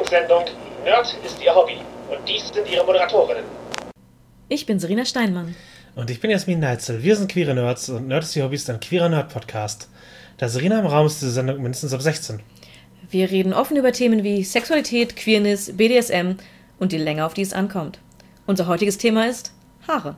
Sendung Nerd ist Ihr Hobby und dies sind Ihre Moderatorinnen. Ich bin Serena Steinmann. Und ich bin Jasmin Neitzel. Wir sind queere Nerds und Nerd ist Ihr Hobby ist ein queerer Nerd-Podcast. Da Serena im Raum ist diese Sendung mindestens ab 16. Wir reden offen über Themen wie Sexualität, Queerness, BDSM und die Länge, auf die es ankommt. Unser heutiges Thema ist Haare.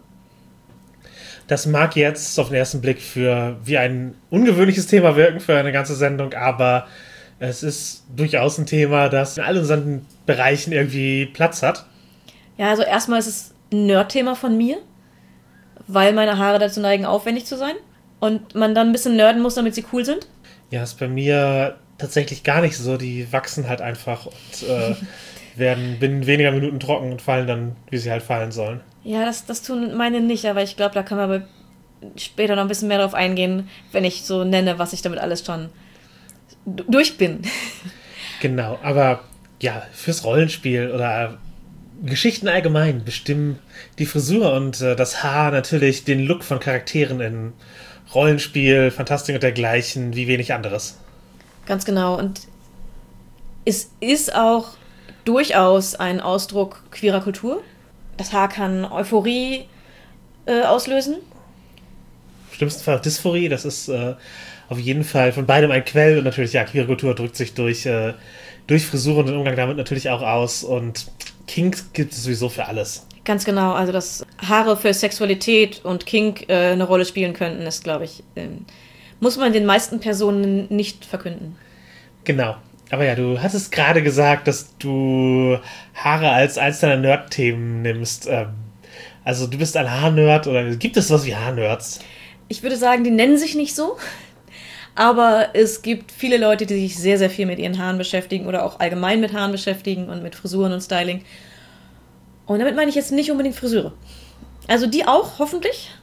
Das mag jetzt auf den ersten Blick wie ein ungewöhnliches Thema wirken für eine ganze Sendung, aber es ist durchaus ein Thema, das in all unseren Bereichen irgendwie Platz hat. Ja, also erstmal ist es ein Nerd-Thema von mir, weil meine Haare dazu neigen, aufwendig zu sein und man dann ein bisschen nerden muss, damit sie cool sind. Ja, ist bei mir tatsächlich gar nicht so. Die wachsen halt einfach und werden binnen weniger Minuten trocken und fallen dann, wie sie halt fallen sollen. Ja, das tun meine nicht, aber ich glaube, da kann man aber später noch ein bisschen mehr drauf eingehen, wenn ich so nenne, was ich damit alles schon durch bin. Genau, aber ja, fürs Rollenspiel oder Geschichten allgemein bestimmen die Frisur und das Haar natürlich den Look von Charakteren in Rollenspiel, Fantastik und dergleichen wie wenig anderes. Ganz genau. Und es ist auch durchaus ein Ausdruck queerer Kultur. Das Haar kann Euphorie auslösen. Im schlimmsten Fall Dysphorie, das ist auf jeden Fall von beidem ein Quell und natürlich, ja, queere Kultur drückt sich durch Frisur und den Umgang damit natürlich auch aus und Kink gibt es sowieso für alles. Ganz genau, also dass Haare für Sexualität und Kink eine Rolle spielen könnten, ist, glaube ich, muss man den meisten Personen nicht verkünden. Genau. Aber ja, du hattest gerade gesagt, dass du Haare als eins deiner Nerd-Themen nimmst. Also du bist ein Haarnerd oder gibt es was wie Haarnerds? Ich würde sagen, die nennen sich nicht so, aber es gibt viele Leute, die sich sehr, sehr viel mit ihren Haaren beschäftigen oder auch allgemein mit Haaren beschäftigen und mit Frisuren und Styling. Und damit meine ich jetzt nicht unbedingt Friseure. Also die auch, hoffentlich.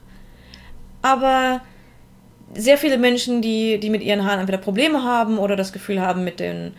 Aber sehr viele Menschen, die mit ihren Haaren entweder Probleme haben oder das Gefühl haben, mit dem,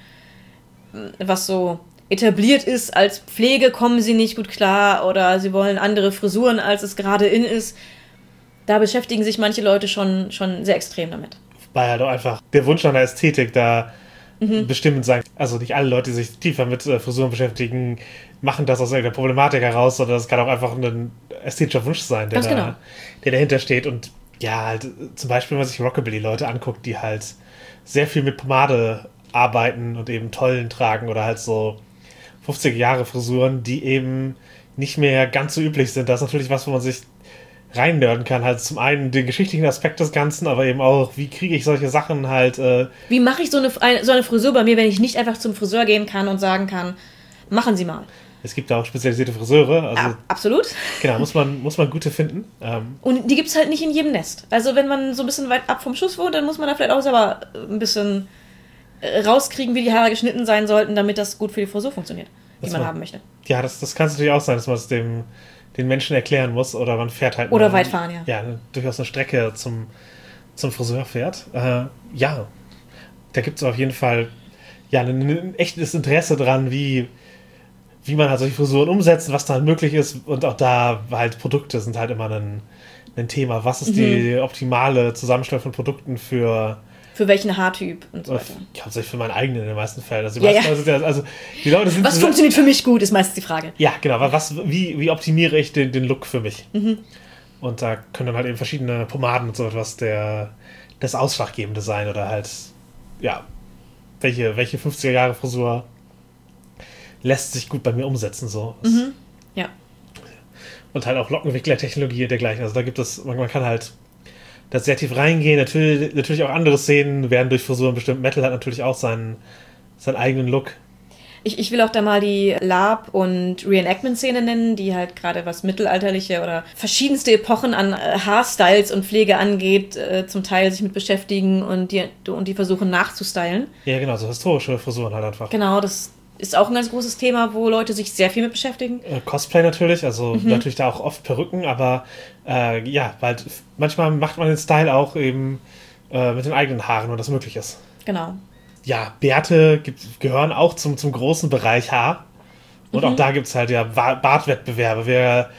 was so etabliert ist als Pflege, kommen sie nicht gut klar oder sie wollen andere Frisuren, als es gerade in ist. Da beschäftigen sich manche Leute schon sehr extrem damit. Wobei halt auch einfach der Wunsch nach einer Ästhetik da bestimmend sein. Also nicht alle Leute, die sich tiefer mit Frisuren beschäftigen, machen das aus irgendeiner Problematik heraus, sondern das kann auch einfach ein ästhetischer Wunsch sein, der dahinter steht. Und ja, halt zum Beispiel, wenn man sich Rockabilly-Leute anguckt, die halt sehr viel mit Pomade arbeiten und eben Tollen tragen oder halt so 50er-Jahre-Frisuren, die eben nicht mehr ganz so üblich sind. Das ist natürlich was, wo man sich reinnörden kann. Halt zum einen den geschichtlichen Aspekt des Ganzen, aber eben auch, wie kriege ich solche Sachen halt... Wie mache ich so eine Frisur bei mir, wenn ich nicht einfach zum Friseur gehen kann und sagen kann, machen Sie mal. Es gibt da auch spezialisierte Friseure. Also, ja, absolut. Genau, muss man gute finden. Und die gibt es halt nicht in jedem Nest. Also wenn man so ein bisschen weit ab vom Schuss wohnt, dann muss man da vielleicht auch selber ein bisschen rauskriegen, wie die Haare geschnitten sein sollten, damit das gut für die Frisur funktioniert, die man haben möchte. Ja, das kann es natürlich auch sein, dass man es den Menschen erklären muss oder man fährt halt... Oder weit fahren, ja. Ja, durchaus eine Strecke zum Friseur fährt. Ja, da gibt es auf jeden Fall ja ein echtes Interesse dran, wie man halt solche Frisuren umsetzt, was da halt möglich ist. Und auch da halt Produkte sind halt immer ein Thema. Was ist die optimale Zusammenstellung von Produkten für welchen Haartyp und so weiter. Ich hauptsächlich für meinen eigenen in den meisten Fällen. Also die Leute sind was funktioniert für mich gut, ist meistens die Frage. Ja, genau. Wie optimiere ich den Look für mich? Und da können dann halt eben verschiedene Pomaden und so etwas das Ausschlaggebende sein oder halt, ja, welche 50er-Jahre-Frisur lässt sich gut bei mir umsetzen, so. Ja. Und halt auch Lockenwickler-Technologie und dergleichen. Also da gibt es, man kann halt da sehr tief reingehen. Natürlich auch andere Szenen werden durch Frisuren bestimmt. Metal hat natürlich auch seinen eigenen Look. Ich will auch da mal die Lab- und Reenactment-Szene nennen, die halt gerade was mittelalterliche oder verschiedenste Epochen an Haarstyles und Pflege angeht, zum Teil sich mit beschäftigen und die versuchen nachzustylen. Ja, genau, so historische Frisuren halt einfach. Genau, das ist auch ein ganz großes Thema, wo Leute sich sehr viel mit beschäftigen. Cosplay natürlich, also natürlich da auch oft Perücken, aber ja, weil manchmal macht man den Style auch eben mit den eigenen Haaren, wo das möglich ist. Genau. Ja, Bärte gehören auch zum großen Bereich Haar. Und auch da gibt es halt ja Bartwettbewerbe. Wer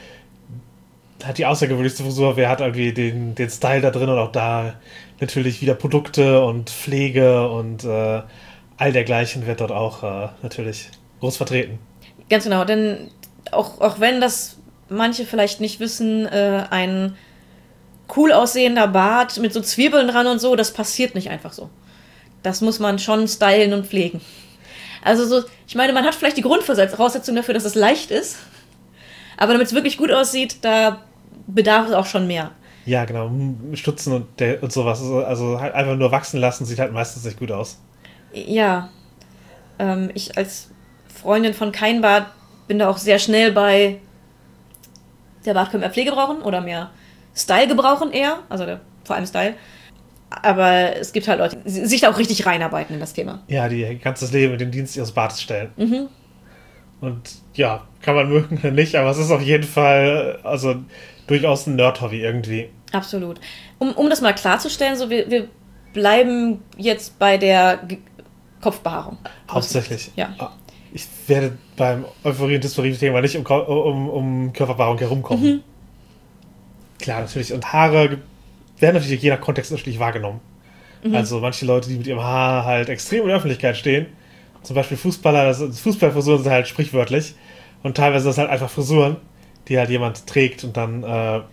hat die außergewöhnlichste Frisur, wer hat irgendwie den Style da drin und auch da natürlich wieder Produkte und Pflege und all dergleichen wird dort auch natürlich groß vertreten. Ganz genau, denn auch wenn das manche vielleicht nicht wissen, ein cool aussehender Bart mit so Zwiebeln dran und so, das passiert nicht einfach so. Das muss man schon stylen und pflegen. Also so, ich meine, man hat vielleicht die Grundvoraussetzung dafür, dass es leicht ist, aber damit es wirklich gut aussieht, da bedarf es auch schon mehr. Ja, genau. Stutzen und sowas. Also halt einfach nur wachsen lassen, sieht halt meistens nicht gut aus. Ja. Ich als Freundin von kein Bart bin da auch sehr schnell bei, der Bart könnte mehr Pflege brauchen oder mehr Style gebrauchen eher. Also vor allem Style. Aber es gibt halt Leute, die sich da auch richtig reinarbeiten in das Thema. Ja, die ihr ganzes Leben in den Dienst ihres Bartes stellen. Mhm. Und ja, kann man mögen oder nicht, aber es ist auf jeden Fall also durchaus ein Nerd-Hobby irgendwie. Absolut. Um das mal klarzustellen, so wir bleiben jetzt bei der Kopfbehaarung. Hauptsächlich. Ja. Ich werde beim Euphorie- und Dysphorie-Thema nicht um Körperbehaarung herumkommen. Mhm. Klar, natürlich. Und Haare werden natürlich je nach Kontext unterschiedlich wahrgenommen. Mhm. Also manche Leute, die mit ihrem Haar halt extrem in der Öffentlichkeit stehen, zum Beispiel Fußballer, Fußballfrisuren sind halt sprichwörtlich. Und teilweise ist das halt einfach Frisuren, die halt jemand trägt und dann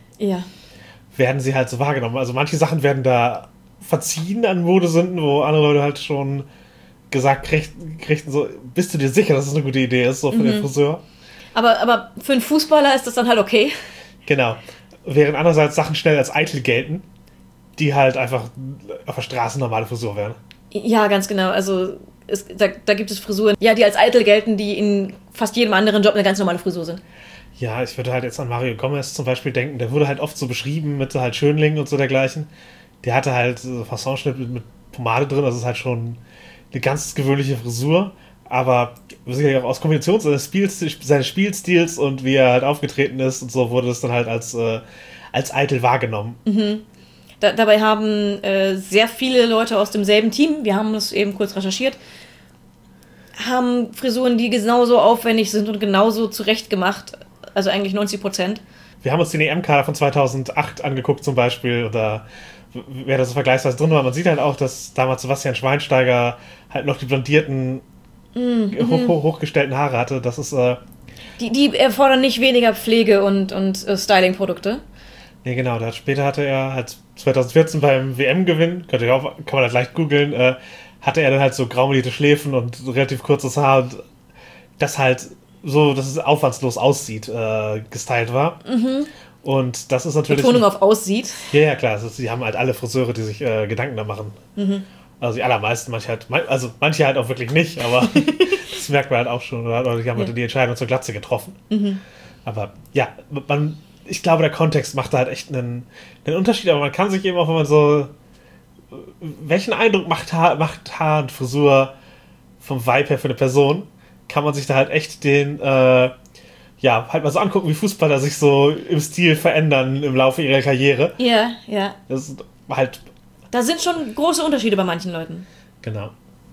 werden sie halt so wahrgenommen. Also manche Sachen werden da verziehen an Modesünden, wo andere Leute halt schon gesagt kriegten so, bist du dir sicher, dass das eine gute Idee ist, so für den Friseur? Aber für einen Fußballer ist das dann halt okay. Genau. Während andererseits Sachen schnell als eitel gelten, die halt einfach auf der Straße normale Frisur wären. Ja, ganz genau. Also da gibt es Frisuren, ja, die als eitel gelten, die in fast jedem anderen Job eine ganz normale Frisur sind. Ja, ich würde halt jetzt an Mario Gomez zum Beispiel denken. Der wurde halt oft so beschrieben mit halt Schönlingen und so dergleichen. Der hatte halt so Fassonschnitt mit Pomade drin. Das ist halt schon eine ganz gewöhnliche Frisur. Aber sicherlich auch aus Kombination seines Spielstils und wie er halt aufgetreten ist und so wurde es dann halt als eitel wahrgenommen. Mhm. Dabei haben sehr viele Leute aus demselben Team, wir haben das eben kurz recherchiert, haben Frisuren, die genauso aufwendig sind und genauso zurechtgemacht, also eigentlich 90%. Wir haben uns den EM-Kader von 2008 angeguckt zum Beispiel, oder wer da so vergleichsweise drin war. Man sieht halt auch, dass damals Sebastian Schweinsteiger halt noch die blondierten, hochgestellten Haare hatte. Das ist die erfordern nicht weniger Pflege und Styling-Produkte. Nee, genau. Später hatte er halt 2014 beim WM-Gewinn, kann man halt leicht googeln, hatte er dann halt so graumelierte Schläfen und relativ kurzes Haar und das halt so, dass es aufwandslos aussieht, gestylt war. Mhm. Und das ist natürlich... Betonung auf aussieht. Ja, klar. Also, sie haben halt alle Friseure, die sich Gedanken da machen. Mhm. Also die allermeisten, manche halt auch wirklich nicht, aber das merkt man halt auch schon. Oder die haben halt die Entscheidung zur Glatze getroffen. Mhm. Aber ja, ich glaube, der Kontext macht da halt echt einen Unterschied, aber man kann sich eben auch, wenn man so... Welchen Eindruck macht Haar und Frisur vom Vibe her für eine Person, kann man sich da halt echt halt mal so angucken, wie Fußballer sich so im Stil verändern im Laufe ihrer Karriere. Ja, ja. Das ist halt... Da sind schon große Unterschiede bei manchen Leuten. Genau.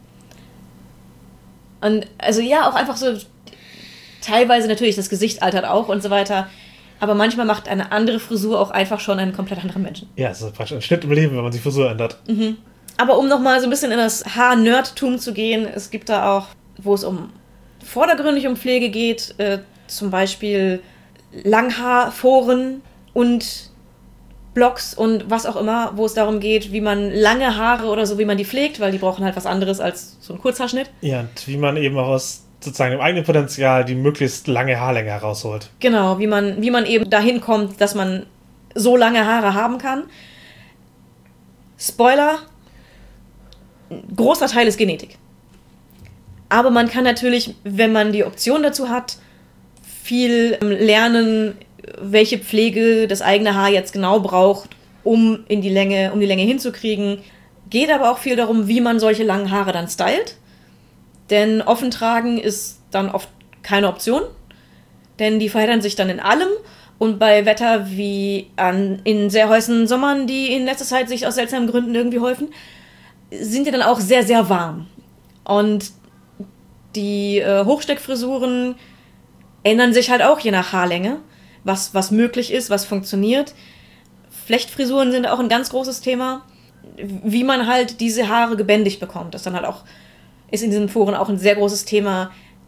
Und also ja, auch einfach so, teilweise natürlich, das Gesicht altert auch und so weiter, aber manchmal macht eine andere Frisur auch einfach schon einen komplett anderen Menschen. Ja, es ist praktisch ein Schnitt im Leben, wenn man die Frisur ändert. Mhm. Aber um nochmal so ein bisschen in das Haar-Nerdtum zu gehen, es gibt da auch, wo es vordergründig um Pflege geht, zum Beispiel Langhaarforen und Blogs und was auch immer, wo es darum geht, wie man lange Haare oder so, wie man die pflegt, weil die brauchen halt was anderes als so ein Kurzhaarschnitt. Ja, und wie man eben auch aus sozusagen dem eigenen Potenzial die möglichst lange Haarlänge herausholt. Genau, wie man eben dahin kommt, dass man so lange Haare haben kann. Spoiler, ein großer Teil ist Genetik. Aber man kann natürlich, wenn man die Option dazu hat, viel lernen, welche Pflege das eigene Haar jetzt genau braucht, um die Länge hinzukriegen. Geht aber auch viel darum, wie man solche langen Haare dann stylt. Denn offen tragen ist dann oft keine Option. Denn die verheddern sich dann in allem. Und bei Wetter wie in sehr heißen Sommern, die in letzter Zeit sich aus seltsamen Gründen irgendwie häufen, sind die dann auch sehr, sehr warm. Und die Hochsteckfrisuren ändern sich halt auch je nach Haarlänge, was möglich ist, was funktioniert. Flechtfrisuren sind auch ein ganz großes Thema. Wie man halt diese Haare gebändigt bekommt, ist dann halt auch, ist in diesen Foren auch ein sehr großes Thema.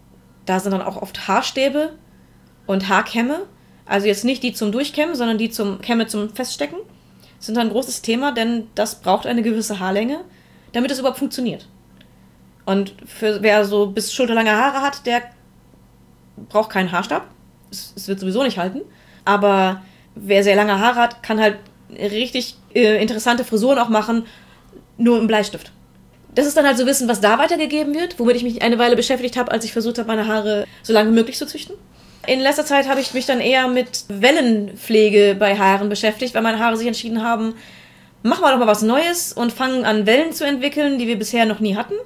Da sind dann auch oft Haarstäbe und Haarkämme. Also jetzt nicht die zum Durchkämmen, sondern die Kämme zum Feststecken. Sind dann ein großes Thema, denn das braucht eine gewisse Haarlänge, damit es überhaupt funktioniert. Und wer so bis schulterlange Haare hat, der braucht keinen Haarstab. Es wird sowieso nicht halten. Aber wer sehr lange Haare hat, kann halt richtig interessante Frisuren auch machen, nur im Bleistift. Das ist dann halt so Wissen, was da weitergegeben wird, womit ich mich eine Weile beschäftigt habe, als ich versucht habe, meine Haare so lange wie möglich zu züchten. In letzter Zeit habe ich mich dann eher mit Wellenpflege bei Haaren beschäftigt, weil meine Haare sich entschieden haben, machen wir doch mal was Neues und fangen an, Wellen zu entwickeln, die wir bisher noch nie hatten.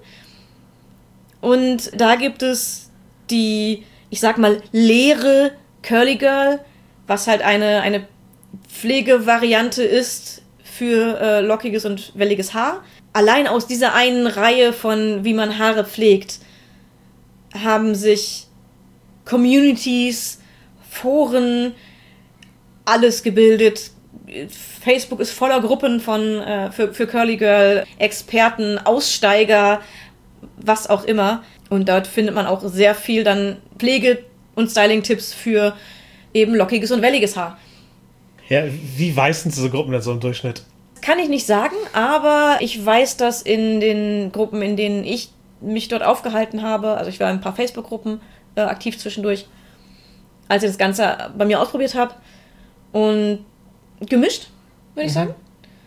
Und da gibt es die, ich sag mal, leere Curly Girl, was halt eine Pflegevariante ist für lockiges und welliges Haar. Allein aus dieser einen Reihe von, wie man Haare pflegt, haben sich Communities, Foren, alles gebildet. Facebook ist voller Gruppen für Curly Girl, Experten, Aussteiger, was auch immer. Und dort findet man auch sehr viel dann Pflege- und Styling-Tipps für eben lockiges und welliges Haar. Ja, wie weiß sind diese Gruppen denn so im Durchschnitt? Kann ich nicht sagen, aber ich weiß, dass in den Gruppen, in denen ich mich dort aufgehalten habe, also ich war in ein paar Facebook-Gruppen aktiv zwischendurch, als ich das Ganze bei mir ausprobiert habe. Und gemischt, würde ich sagen.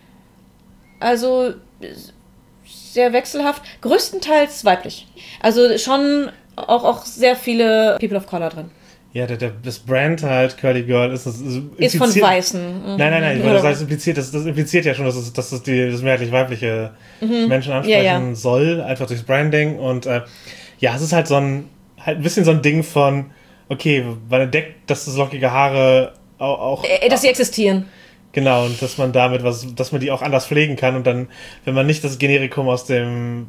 Also sehr wechselhaft, größtenteils weiblich. Also schon auch sehr viele People of Color drin. Ja, das Brand halt, Curly Girl, ist von Weißen. Nein, weil das impliziert, das impliziert ja schon, dass es das mehrheitlich-weibliche Menschen ansprechen soll, einfach durchs Branding. Und es ist halt ein bisschen so ein Ding von, okay, man entdeckt, dass das lockige Haare auch dass sie existieren. Genau, und dass man damit dass man die auch anders pflegen kann und dann, wenn man nicht das Generikum aus dem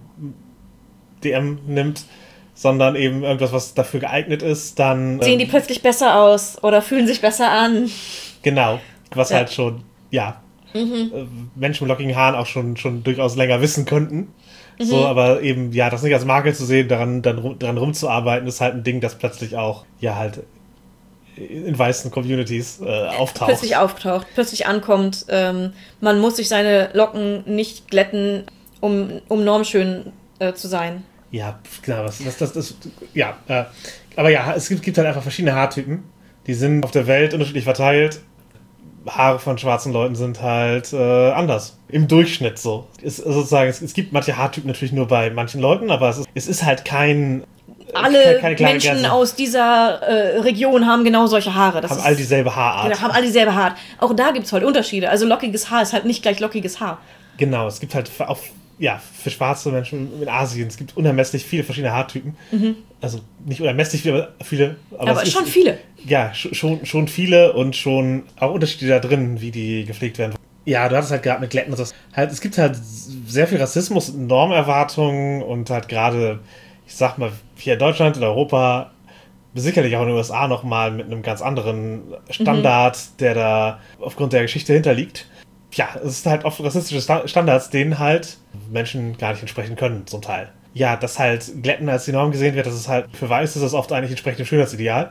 DM nimmt, sondern eben irgendwas, was dafür geeignet ist, dann sehen die plötzlich besser aus oder fühlen sich besser an. Genau, was halt schon, Menschen mit lockigen Haaren auch schon durchaus länger wissen könnten. So, aber eben, das nicht als Makel zu sehen, daran rumzuarbeiten, ist halt ein Ding, das plötzlich auch, halt in weißen Communities auftaucht. Plötzlich ankommt. Man muss sich seine Locken nicht glätten, um normschön zu sein. Ja, genau. Aber es gibt halt einfach verschiedene Haartypen. Die sind auf der Welt unterschiedlich verteilt. Haare von schwarzen Leuten sind halt anders. Im Durchschnitt so. Es gibt manche Haartypen natürlich nur bei manchen Leuten, aber es ist halt keine Menschen Grenze. Aus dieser Region haben genau solche Haare. Haben alle dieselbe Haarart. Genau, haben alle dieselbe Haarart. Auch da gibt es halt Unterschiede. Also lockiges Haar ist halt nicht gleich lockiges Haar. Genau, es gibt halt für schwarze Menschen in Asien, es gibt unermesslich viele verschiedene Haartypen. Also nicht unermesslich viele, aber schon viele. Ja, schon viele und schon auch Unterschiede da drin, wie die gepflegt werden. Ja, du hattest halt gerade mit Glätten und so. Es gibt halt sehr viel Rassismus und Normerwartungen und halt gerade, ich sag mal, hier in Deutschland, in Europa, sicherlich auch in den USA nochmal mit einem ganz anderen Standard, der da aufgrund der Geschichte hinterliegt. Ja, es ist halt oft rassistische Standards, denen halt Menschen gar nicht entsprechen können, zum Teil. Ja, dass halt Glätten als die Norm gesehen wird, das ist halt, für Weiße ist das oft eigentlich entsprechend dem Schönheitsideal.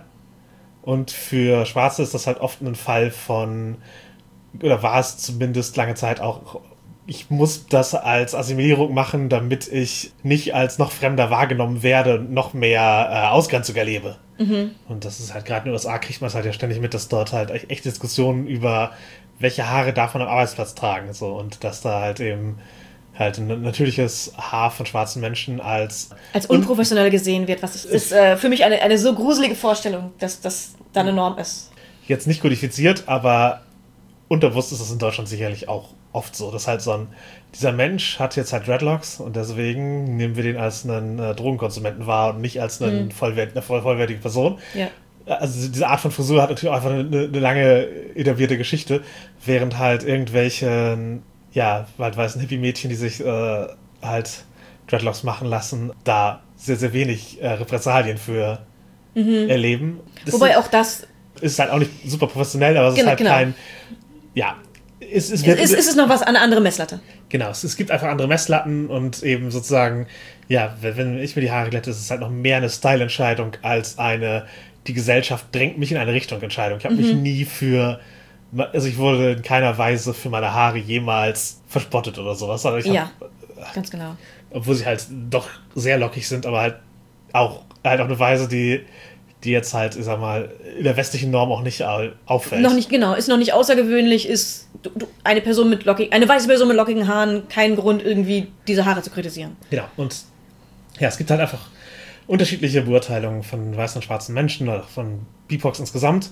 Und für Schwarze ist das halt oft ein Fall von, oder war es zumindest lange Zeit auch, ich muss das als Assimilierung machen, damit ich nicht als noch Fremder wahrgenommen werde und noch mehr Ausgrenzung erlebe. Und das ist halt gerade in den USA, kriegt man es halt ja ständig mit, dass dort halt echt Diskussionen über welche Haare darf man am Arbeitsplatz tragen. So. Und dass da halt eben halt ein natürliches Haar von schwarzen Menschen als unprofessionell gesehen wird. Was ist für mich eine so gruselige Vorstellung, dass das da eine Norm ist. Jetzt nicht kodifiziert, aber unterbewusst ist das in Deutschland sicherlich auch oft so. Dass halt dieser Mensch hat jetzt halt Dreadlocks und deswegen nehmen wir den als einen Drogenkonsumenten wahr und nicht als eine vollwertige Person. Ja. Also diese Art von Frisur hat natürlich auch einfach eine lange etablierte Geschichte, während halt irgendwelche, halt weißen Hippie-Mädchen, die sich halt Dreadlocks machen lassen, da sehr, sehr wenig Repressalien für erleben. Wobei auch das ist halt auch nicht super professionell, aber es ist halt kein, es ist noch was, eine andere Messlatte. Genau, es gibt einfach andere Messlatten und eben sozusagen, ja, wenn ich mir die Haare glätte, ist es halt noch mehr eine Style-Entscheidung als die Gesellschaft drängt mich in eine Richtung Entscheidung. Ich habe mich nie also ich wurde in keiner Weise für meine Haare jemals verspottet oder sowas. Also ganz genau. Obwohl sie halt doch sehr lockig sind, aber halt auch eine Weise, die jetzt halt, ich sag mal, in der westlichen Norm auch nicht auffällt. Noch nicht, genau, ist noch nicht außergewöhnlich, ist eine weiße Person mit lockigen Haaren kein Grund, irgendwie diese Haare zu kritisieren. Genau, und ja, es gibt halt einfach unterschiedliche Beurteilungen von weißen und schwarzen Menschen oder von BIPOX insgesamt.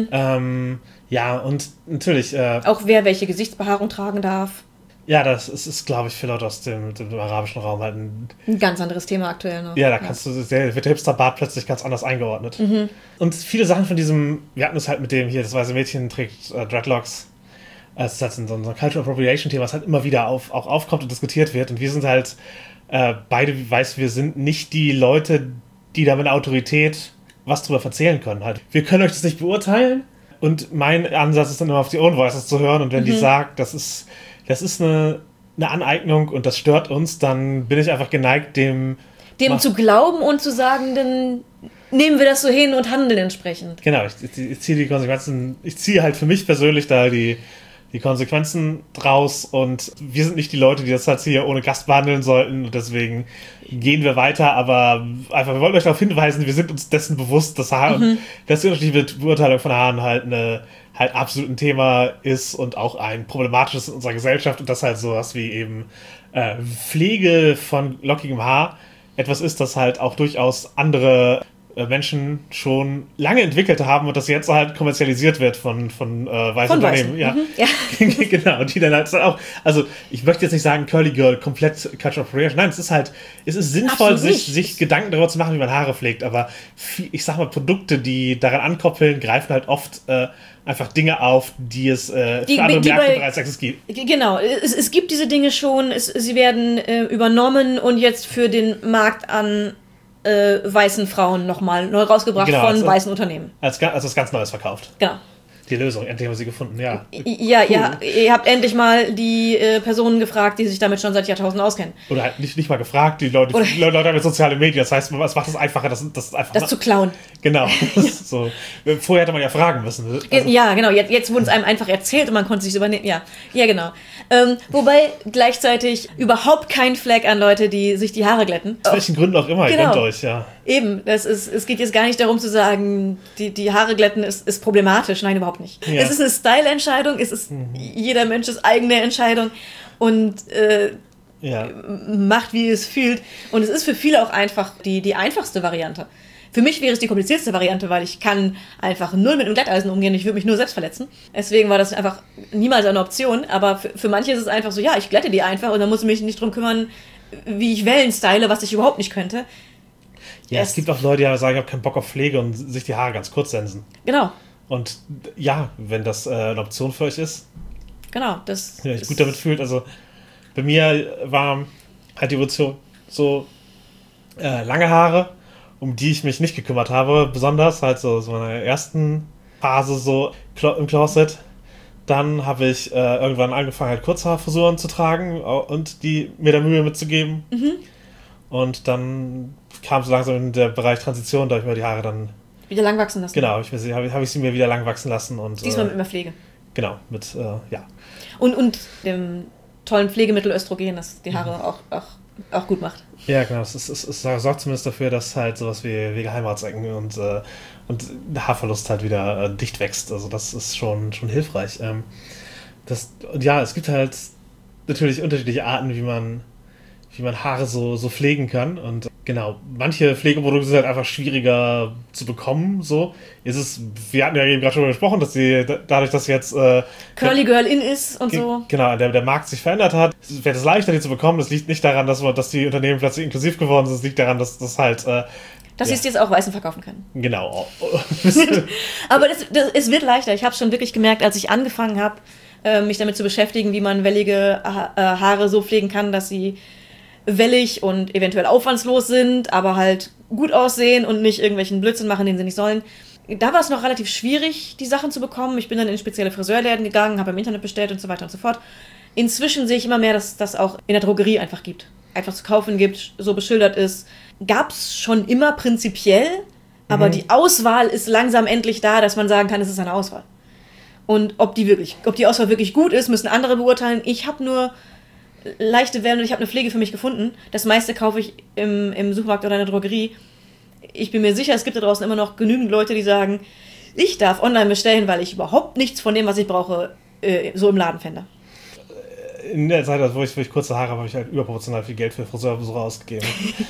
Ja, und natürlich... auch wer welche Gesichtsbehaarung tragen darf. Ja, das ist glaube ich, für Leute aus dem arabischen Raum halt ein ganz anderes Thema aktuell noch. Ja, da wird der Hipster-Bart plötzlich ganz anders eingeordnet. Und viele Sachen von diesem, wir hatten es halt mit dem hier, das weiße Mädchen trägt Dreadlocks, das ist halt so ein Cultural Appropriation-Thema, was halt immer wieder auch aufkommt und diskutiert wird. Und wir sind halt beide, wir sind nicht die Leute, die da mit Autorität was drüber erzählen können. Halt. Wir können euch das nicht beurteilen. Und mein Ansatz ist dann immer auf die Own Voices zu hören. Und wenn die sagt, das ist eine Aneignung und das stört uns, dann bin ich einfach geneigt, dem zu glauben und zu sagen, dann nehmen wir das so hin und handeln entsprechend. Genau, ich ziehe die Konsequenzen, ich ziehe halt für mich persönlich da die Konsequenzen draus und wir sind nicht die Leute, die das halt hier ohne Gast behandeln sollten und deswegen gehen wir weiter, aber einfach, wir wollen euch darauf hinweisen, wir sind uns dessen bewusst, dass dass die unterschiedliche Beurteilung von Haaren halt absolut ein Thema ist und auch ein problematisches in unserer Gesellschaft und das halt sowas wie eben Pflege von lockigem Haar etwas ist, das halt auch durchaus andere Menschen schon lange entwickelt haben und das jetzt halt kommerzialisiert wird von weißen Unternehmen. Ja. Ja. Genau, die dann halt auch, also ich möchte jetzt nicht sagen Curly Girl, komplett Cultural Appropriation, nein, es ist sinnvoll, sich Gedanken darüber zu machen, wie man Haare pflegt, aber ich sag mal, Produkte, die daran ankoppeln, greifen halt oft einfach Dinge auf, die es für andere Märkte bereits existiert. Genau, es gibt diese Dinge schon, sie werden übernommen und jetzt für den Markt an weißen Frauen nochmal neu rausgebracht von weißen Unternehmen. Als was ganz Neues verkauft. Genau. Die Lösung, endlich haben wir sie gefunden, ja. Ja, cool. Ja, ihr habt endlich mal die Personen gefragt, die sich damit schon seit Jahrtausenden auskennen. Oder halt nicht mal gefragt, die Leute haben soziale Medien, das heißt, was macht es einfacher, das zu klauen. Genau. So. Vorher hätte man ja fragen müssen. Also, ja, genau, jetzt wurde es einem einfach erzählt und man konnte es sich übernehmen. Ja, genau. Wobei gleichzeitig überhaupt kein Flag an Leute, die sich die Haare glätten. Aus welchen Gründen auch immer, genau. Ihr kennt euch, ja. Eben, es geht jetzt gar nicht darum zu sagen, die Haare glätten ist problematisch. Nein, überhaupt nicht. Ja. Es ist eine Style-Entscheidung, es ist jeder Mensch's eigene Entscheidung und macht, wie es fühlt. Und es ist für viele auch einfach die einfachste Variante. Für mich wäre es die komplizierteste Variante, weil ich kann einfach null mit einem Glätteisen umgehen, ich würde mich nur selbst verletzen. Deswegen war das einfach niemals eine Option, aber für manche ist es einfach so, ja, ich glätte die einfach und dann muss ich mich nicht drum kümmern, wie ich Wellen style, was ich überhaupt nicht könnte. Ja, es gibt auch Leute, die sagen, ich habe keinen Bock auf Pflege und sich die Haare ganz kurz sensen. Genau. Und ja, wenn das eine Option für euch ist. Genau. Wenn ihr euch gut damit fühlt. Also bei mir war halt die Evolution so lange Haare, um die ich mich nicht gekümmert habe, besonders halt so in meiner ersten Phase so im Closet. Dann habe ich irgendwann angefangen, halt Kurzhaarfrisuren zu tragen und mir da Mühe mitzugeben. Und dann kam so langsam in der Bereich Transition, da habe ich mir die Haare dann wieder lang wachsen lassen. Genau, habe ich sie mir wieder lang wachsen lassen. Und diesmal mit mehr Pflege. Genau, ja. Und dem tollen Pflegemittel Östrogen, das die Haare auch gut macht. Ja, genau. Es sorgt zumindest dafür, dass halt sowas wie Geheimratsecken und Haarverlust halt wieder dicht wächst. Also das ist schon hilfreich. Es gibt halt natürlich unterschiedliche Arten, wie man Haare so pflegen kann. Und genau, manche Pflegeprodukte sind halt einfach schwieriger zu bekommen. So. Wir hatten ja eben gerade schon gesprochen, dass dadurch, dass jetzt Curly Girl in ist und so. Genau, der Markt sich verändert hat, wird es leichter, die zu bekommen. Das liegt nicht daran, dass die Unternehmen plötzlich inklusiv geworden sind. Es liegt daran, dass das halt dass sie es jetzt auch Weißen verkaufen können. Genau. Aber es wird leichter. Ich habe schon wirklich gemerkt, als ich angefangen habe, mich damit zu beschäftigen, wie man wellige Haare so pflegen kann, dass sie wellig und eventuell aufwandslos sind, aber halt gut aussehen und nicht irgendwelchen Blödsinn machen, den sie nicht sollen. Da war es noch relativ schwierig, die Sachen zu bekommen. Ich bin dann in spezielle Friseurläden gegangen, habe im Internet bestellt und so weiter und so fort. inzwischen sehe ich immer mehr, dass das auch in der Drogerie einfach gibt. Einfach zu kaufen gibt, so beschildert ist. Gab es schon immer prinzipiell, aber die Auswahl ist langsam endlich da, dass man sagen kann, es ist eine Auswahl. Und ob die Auswahl wirklich gut ist, müssen andere beurteilen. Ich habe nur leichte Wellen und ich habe eine Pflege für mich gefunden. Das meiste kaufe ich im Supermarkt oder in der Drogerie. Ich bin mir sicher, es gibt da draußen immer noch genügend Leute, die sagen, ich darf online bestellen, weil ich überhaupt nichts von dem, was ich brauche, so im Laden finde. In der Zeit, wo ich kurze Haare habe, habe ich halt überproportional viel Geld für Friseurbesuche ausgegeben.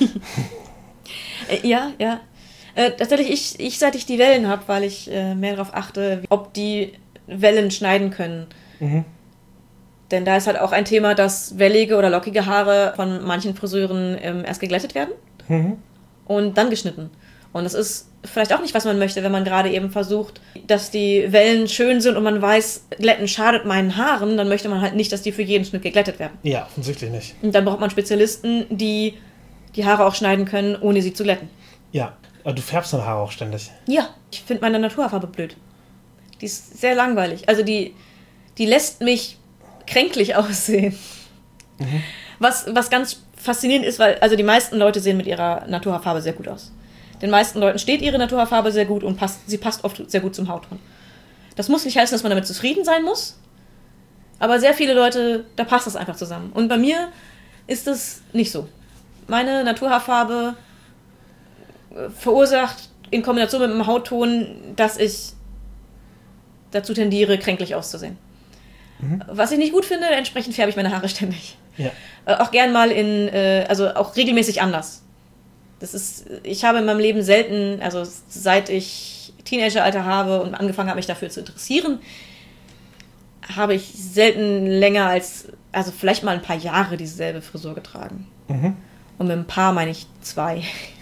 Ja. Tatsächlich, seit ich die Wellen habe, weil ich mehr darauf achte, ob die Wellen schneiden können. Denn da ist halt auch ein Thema, dass wellige oder lockige Haare von manchen Friseuren erst geglättet werden und dann geschnitten. Und das ist vielleicht auch nicht, was man möchte, wenn man gerade eben versucht, dass die Wellen schön sind und man weiß, Glätten schadet meinen Haaren, dann möchte man halt nicht, dass die für jeden Schnitt geglättet werden. Ja, offensichtlich nicht. Und dann braucht man Spezialisten, die die Haare auch schneiden können, ohne sie zu glätten. Ja, aber du färbst deine Haare auch ständig. Ja, ich finde meine Naturhaarfarbe blöd. Die ist sehr langweilig. Also die lässt mich kränklich aussehen. Was ganz faszinierend ist, weil also die meisten Leute sehen mit ihrer Naturhaarfarbe sehr gut aus. Den meisten Leuten steht ihre Naturhaarfarbe sehr gut und sie passt oft sehr gut zum Hautton. Das muss nicht heißen, dass man damit zufrieden sein muss, aber sehr viele Leute, da passt das einfach zusammen. Und bei mir ist das nicht so. Meine Naturhaarfarbe verursacht in Kombination mit dem Hautton, dass ich dazu tendiere, kränklich auszusehen. Was ich nicht gut finde, entsprechend färbe ich meine Haare ständig. Ja. Auch gern mal also auch regelmäßig anders. Ich habe in meinem Leben selten, also seit ich Teenageralter habe und angefangen habe, mich dafür zu interessieren, habe ich selten länger also vielleicht mal ein paar Jahre dieselbe Frisur getragen. Und mit ein paar meine ich 2.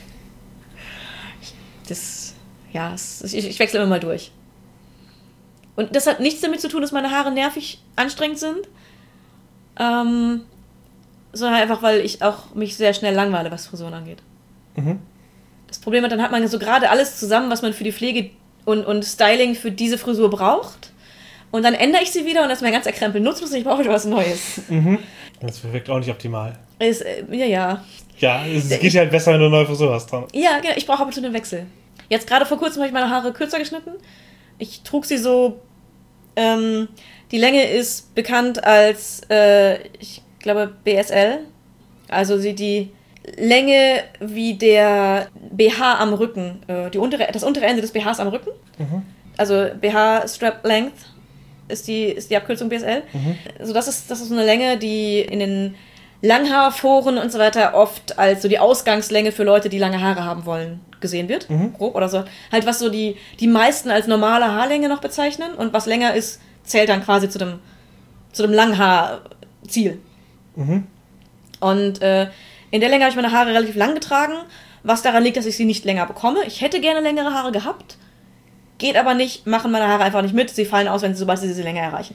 Ich wechsle immer mal durch. Und das hat nichts damit zu tun, dass meine Haare nervig anstrengend sind, sondern einfach, weil ich auch mich sehr schnell langweile, was Frisuren angeht. Das Problem ist, dann hat man so gerade alles zusammen, was man für die Pflege und Styling für diese Frisur braucht. Und dann ändere ich sie wieder und das ist mein ganzer Krempel nutzlos und ich brauche wieder was Neues. Das wirkt auch nicht optimal. Ja. Ja, es geht ja halt besser, wenn du eine neue Frisur hast dran. Ja, genau, ich brauche ab und zu einen Wechsel. Jetzt gerade vor kurzem habe ich meine Haare kürzer geschnitten. Ich trug sie so, die Länge ist bekannt als, ich glaube, BSL. Also die Länge wie der BH am Rücken, das untere Ende des BHs am Rücken. Also BH Strap Length ist die Abkürzung BSL. Also das ist so eine Länge, die in den Langhaarforen und so weiter oft als so die Ausgangslänge für Leute, die lange Haare haben wollen, gesehen wird. Grob oder so. Halt was so die meisten als normale Haarlänge noch bezeichnen und was länger ist, zählt dann quasi zu dem Langhaarziel. Und in der Länge habe ich meine Haare relativ lang getragen, was daran liegt, dass ich sie nicht länger bekomme. Ich hätte gerne längere Haare gehabt, geht aber nicht, machen meine Haare einfach nicht mit. Sie fallen aus, sobald sie diese Länge erreichen.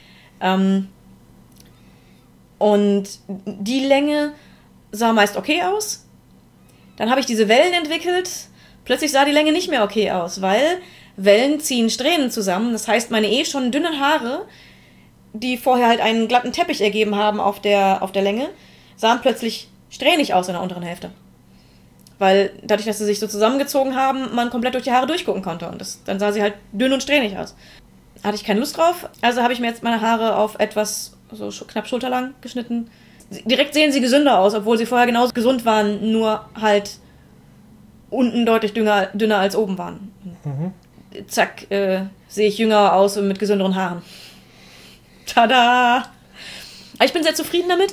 Und die Länge sah meist okay aus. Dann habe ich diese Wellen entwickelt. Plötzlich sah die Länge nicht mehr okay aus, weil Wellen ziehen Strähnen zusammen. Das heißt, meine schon dünnen Haare, die vorher halt einen glatten Teppich ergeben haben auf der Länge, sahen plötzlich strähnig aus in der unteren Hälfte. Weil dadurch, dass sie sich so zusammengezogen haben, man komplett durch die Haare durchgucken konnte. Und dann sah sie halt dünn und strähnig aus. Hatte ich keine Lust drauf. Also habe ich mir jetzt meine Haare auf etwas so knapp schulterlang geschnitten. Direkt sehen sie gesünder aus, obwohl sie vorher genauso gesund waren, nur halt unten deutlich dünner als oben waren. Zack, sehe ich jünger aus und mit gesünderen Haaren. Tada! Aber ich bin sehr zufrieden damit.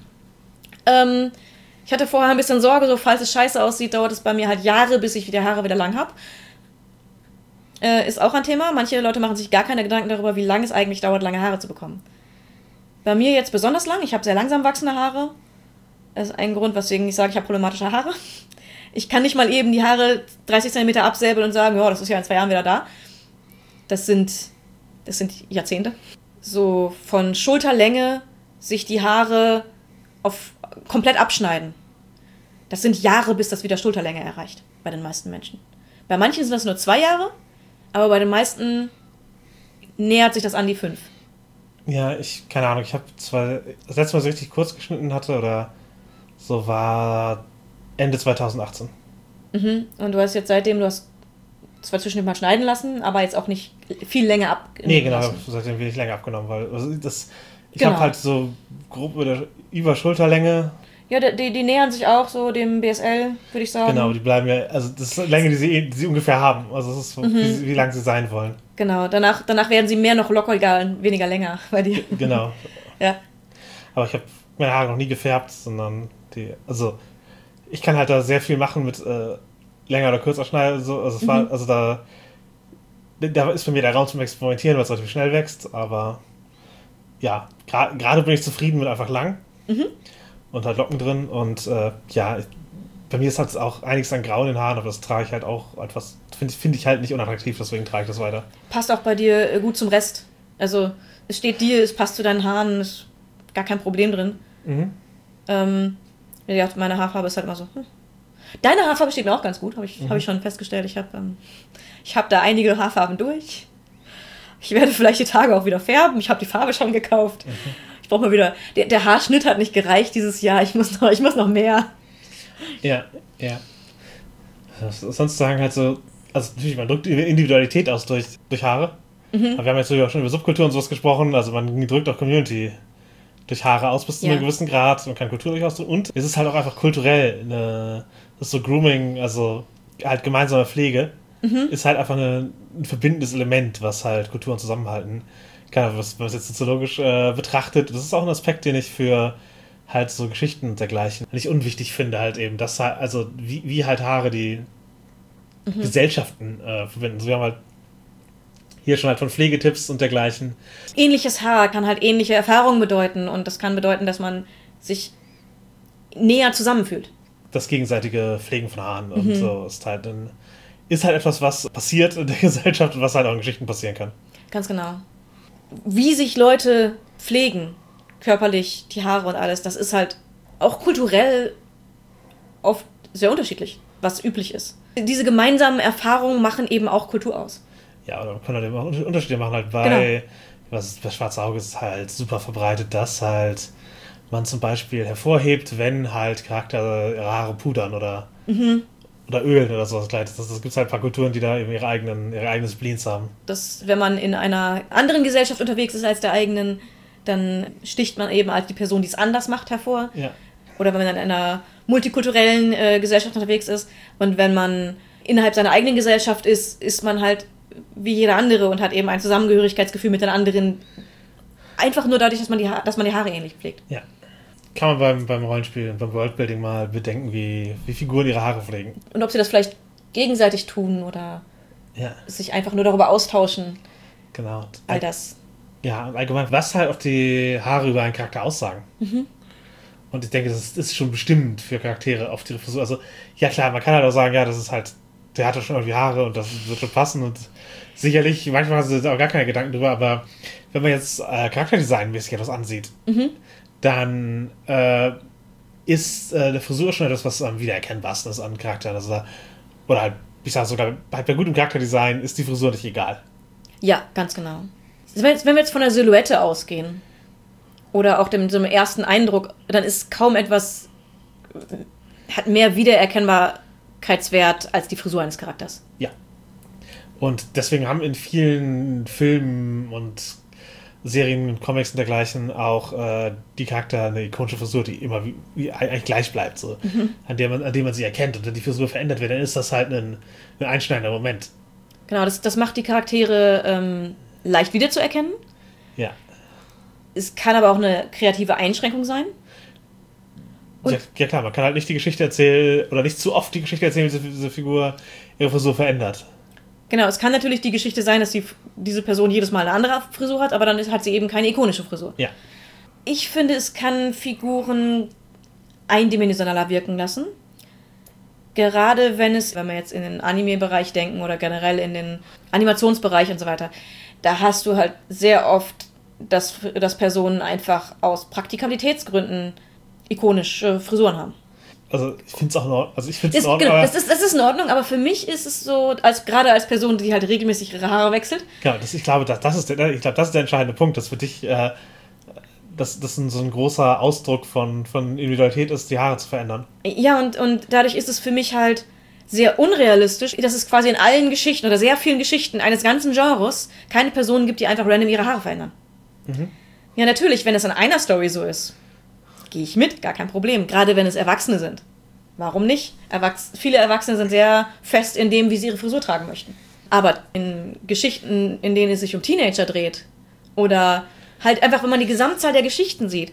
Ich hatte vorher ein bisschen Sorge, so falls es scheiße aussieht, dauert es bei mir halt Jahre, bis ich die Haare wieder lang habe. Ist auch ein Thema. Manche Leute machen sich gar keine Gedanken darüber, wie lange es eigentlich dauert, lange Haare zu bekommen. Bei mir jetzt besonders lang. Ich habe sehr langsam wachsende Haare. Das ist ein Grund, weswegen ich sage, ich habe problematische Haare. Ich kann nicht mal eben die Haare 30 cm absäbeln und sagen, ja, das ist ja in 2 Jahren wieder da. Das sind Jahrzehnte. So von Schulterlänge sich die Haare komplett abschneiden. Das sind Jahre, bis das wieder Schulterlänge erreicht. Bei den meisten Menschen. Bei manchen sind das nur 2 Jahre, aber bei den meisten nähert sich das an die 5. Ja, keine Ahnung, ich habe zwar das letzte Mal so richtig kurz geschnitten hatte oder so war Ende 2018. Mhm. Und du hast jetzt seitdem, du hast zwar zwischendurch mal schneiden lassen, aber jetzt auch nicht viel länger abnehmen Nee, genau, lassen. seitdem bin ich länger abgenommen, weil ich Genau. habe halt so grob über Schulterlänge. Ja, die nähern sich auch so dem BSL, würde ich sagen. Genau, die bleiben ja, also das ist die Länge, die sie ungefähr haben. Also das ist so, wie lang sie sein wollen. Genau, danach werden sie mehr noch lockiger und weniger länger bei dir. Genau. Ja. Aber ich habe meine Haare noch nie gefärbt, sondern also ich kann halt da sehr viel machen mit länger oder kürzer schneiden. So. Also da ist bei mir der Raum zum Experimentieren, weil es relativ schnell wächst. Aber ja, gerade bin ich zufrieden mit einfach lang und halt Locken drin. Und bei mir ist halt auch einiges an Grau in den Haaren, aber das trage ich halt auch etwas, finde ich halt nicht unattraktiv, deswegen trage ich das weiter. Passt auch bei dir gut zum Rest. Also es steht dir, es passt zu deinen Haaren, ist gar kein Problem drin. Ja, meine Haarfarbe ist halt immer so. Deine Haarfarbe steht mir auch ganz gut, habe ich schon festgestellt. Ich habe da einige Haarfarben durch. Ich werde vielleicht die Tage auch wieder färben. Ich habe die Farbe schon gekauft. Ich brauche mal wieder. Der Haarschnitt hat nicht gereicht dieses Jahr. Ich muss noch mehr. Ja. Sonst sagen halt so, also natürlich, man drückt Individualität aus durch Haare. Aber wir haben jetzt auch schon über Subkultur und sowas gesprochen. Also man drückt auch Community durch Haare aus bis zu einem gewissen Grad. Man kann Kultur durch ausdrücken. Und es ist halt auch einfach kulturell. Das ist so Grooming, also halt gemeinsame Pflege, ist halt einfach ein verbindendes Element, was halt Kulturen zusammenhalten kann. Was man jetzt soziologisch betrachtet. Das ist auch ein Aspekt, den ich für halt so Geschichten und dergleichen nicht unwichtig finde, halt eben, dass halt, also wie halt Haare die Gesellschaften verbinden. Also wir haben halt hier schon halt von Pflegetipps und dergleichen. Ähnliches Haar kann halt ähnliche Erfahrungen bedeuten und das kann bedeuten, dass man sich näher zusammenfühlt. Das gegenseitige Pflegen von Haaren und so ist halt etwas, was passiert in der Gesellschaft und was halt auch in Geschichten passieren kann. Ganz genau. Wie sich Leute pflegen, körperlich, die Haare und alles, das ist halt auch kulturell oft sehr unterschiedlich, was üblich ist. Diese gemeinsamen Erfahrungen machen eben auch Kultur aus. Ja, oder man kann halt eben auch Unterschiede machen, halt bei das Schwarze Auge ist halt super verbreitet, dass halt man zum Beispiel hervorhebt, wenn halt Charaktere ihre Haare pudern oder ölen oder sowas. Das gibt halt ein paar Kulturen, die da eben ihre eigenen Spleens haben. Wenn man in einer anderen Gesellschaft unterwegs ist als der eigenen, dann sticht man eben als die Person, die es anders macht, hervor. Ja. Oder wenn man in einer multikulturellen Gesellschaft unterwegs ist und wenn man innerhalb seiner eigenen Gesellschaft ist man halt wie jeder andere und hat eben ein Zusammengehörigkeitsgefühl mit den anderen. Einfach nur dadurch, dass man die Haare ähnlich pflegt. Ja. Kann man beim Rollenspiel, beim Worldbuilding mal bedenken, wie Figuren ihre Haare pflegen. Und ob sie das vielleicht gegenseitig tun oder sich einfach nur darüber austauschen. Genau. All das. Ja, allgemein, was halt auch die Haare über einen Charakter aussagen. Und ich denke, das ist schon bestimmend für Charaktere auf die Frisur. Also, ja klar, man kann halt auch sagen, ja, das ist halt, der hat doch schon irgendwie Haare und das wird schon passen und sicherlich, manchmal hast du auch gar keine Gedanken drüber, aber wenn man jetzt Charakterdesignmäßig etwas ansieht, dann ist eine Frisur schon etwas, was am wiedererkennbarsten ist an Charakteren. Also oder halt, ich sage sogar, halt bei gutem Charakterdesign ist die Frisur nicht egal. Ja, ganz genau. Wenn wir jetzt von der Silhouette ausgehen oder auch so einem ersten Eindruck, dann ist kaum etwas, hat mehr Wiedererkennbarkeitswert als die Frisur eines Charakters. Ja. Und deswegen haben in vielen Filmen und Serien, Comics und dergleichen auch die Charakter eine ikonische Frisur, die immer wie eigentlich gleich bleibt, so, an dem man sie erkennt. Und wenn die Frisur verändert wird, dann ist das halt ein einschneidender Moment. Genau, das macht die Charaktere leicht wiederzuerkennen. Ja. Es kann aber auch eine kreative Einschränkung sein. Ja klar, man kann halt nicht die Geschichte erzählen oder nicht zu oft die Geschichte erzählen, wie diese Figur ihre Frisur verändert. Genau, es kann natürlich die Geschichte sein, dass diese Person jedes Mal eine andere Frisur hat, aber dann hat sie eben keine ikonische Frisur. Ja. Ich finde, es kann Figuren eindimensionaler wirken lassen. Gerade wenn wir jetzt in den Anime-Bereich denken oder generell in den Animationsbereich und so weiter, da hast du halt sehr oft, dass Personen einfach aus Praktikabilitätsgründen ikonische Frisuren haben. Also ich finde es auch in Ordnung. Also ich finde es in Ordnung. Genau, das ist in Ordnung, aber für mich ist es so, gerade als Person, die halt regelmäßig ihre Haare wechselt. Genau, ich glaube, das ist der entscheidende Punkt, dass für dich dass so ein großer Ausdruck von Individualität ist, die Haare zu verändern. Ja, und dadurch ist es für mich halt sehr unrealistisch, dass es quasi in allen Geschichten oder sehr vielen Geschichten eines ganzen Genres keine Personen gibt, die einfach random ihre Haare verändern. Mhm. Ja, natürlich, wenn es in einer Story so ist, gehe ich mit, gar kein Problem. Gerade wenn es Erwachsene sind. Warum nicht? Viele Erwachsene sind sehr fest in dem, wie sie ihre Frisur tragen möchten. Aber in Geschichten, in denen es sich um Teenager dreht oder halt einfach, wenn man die Gesamtzahl der Geschichten sieht,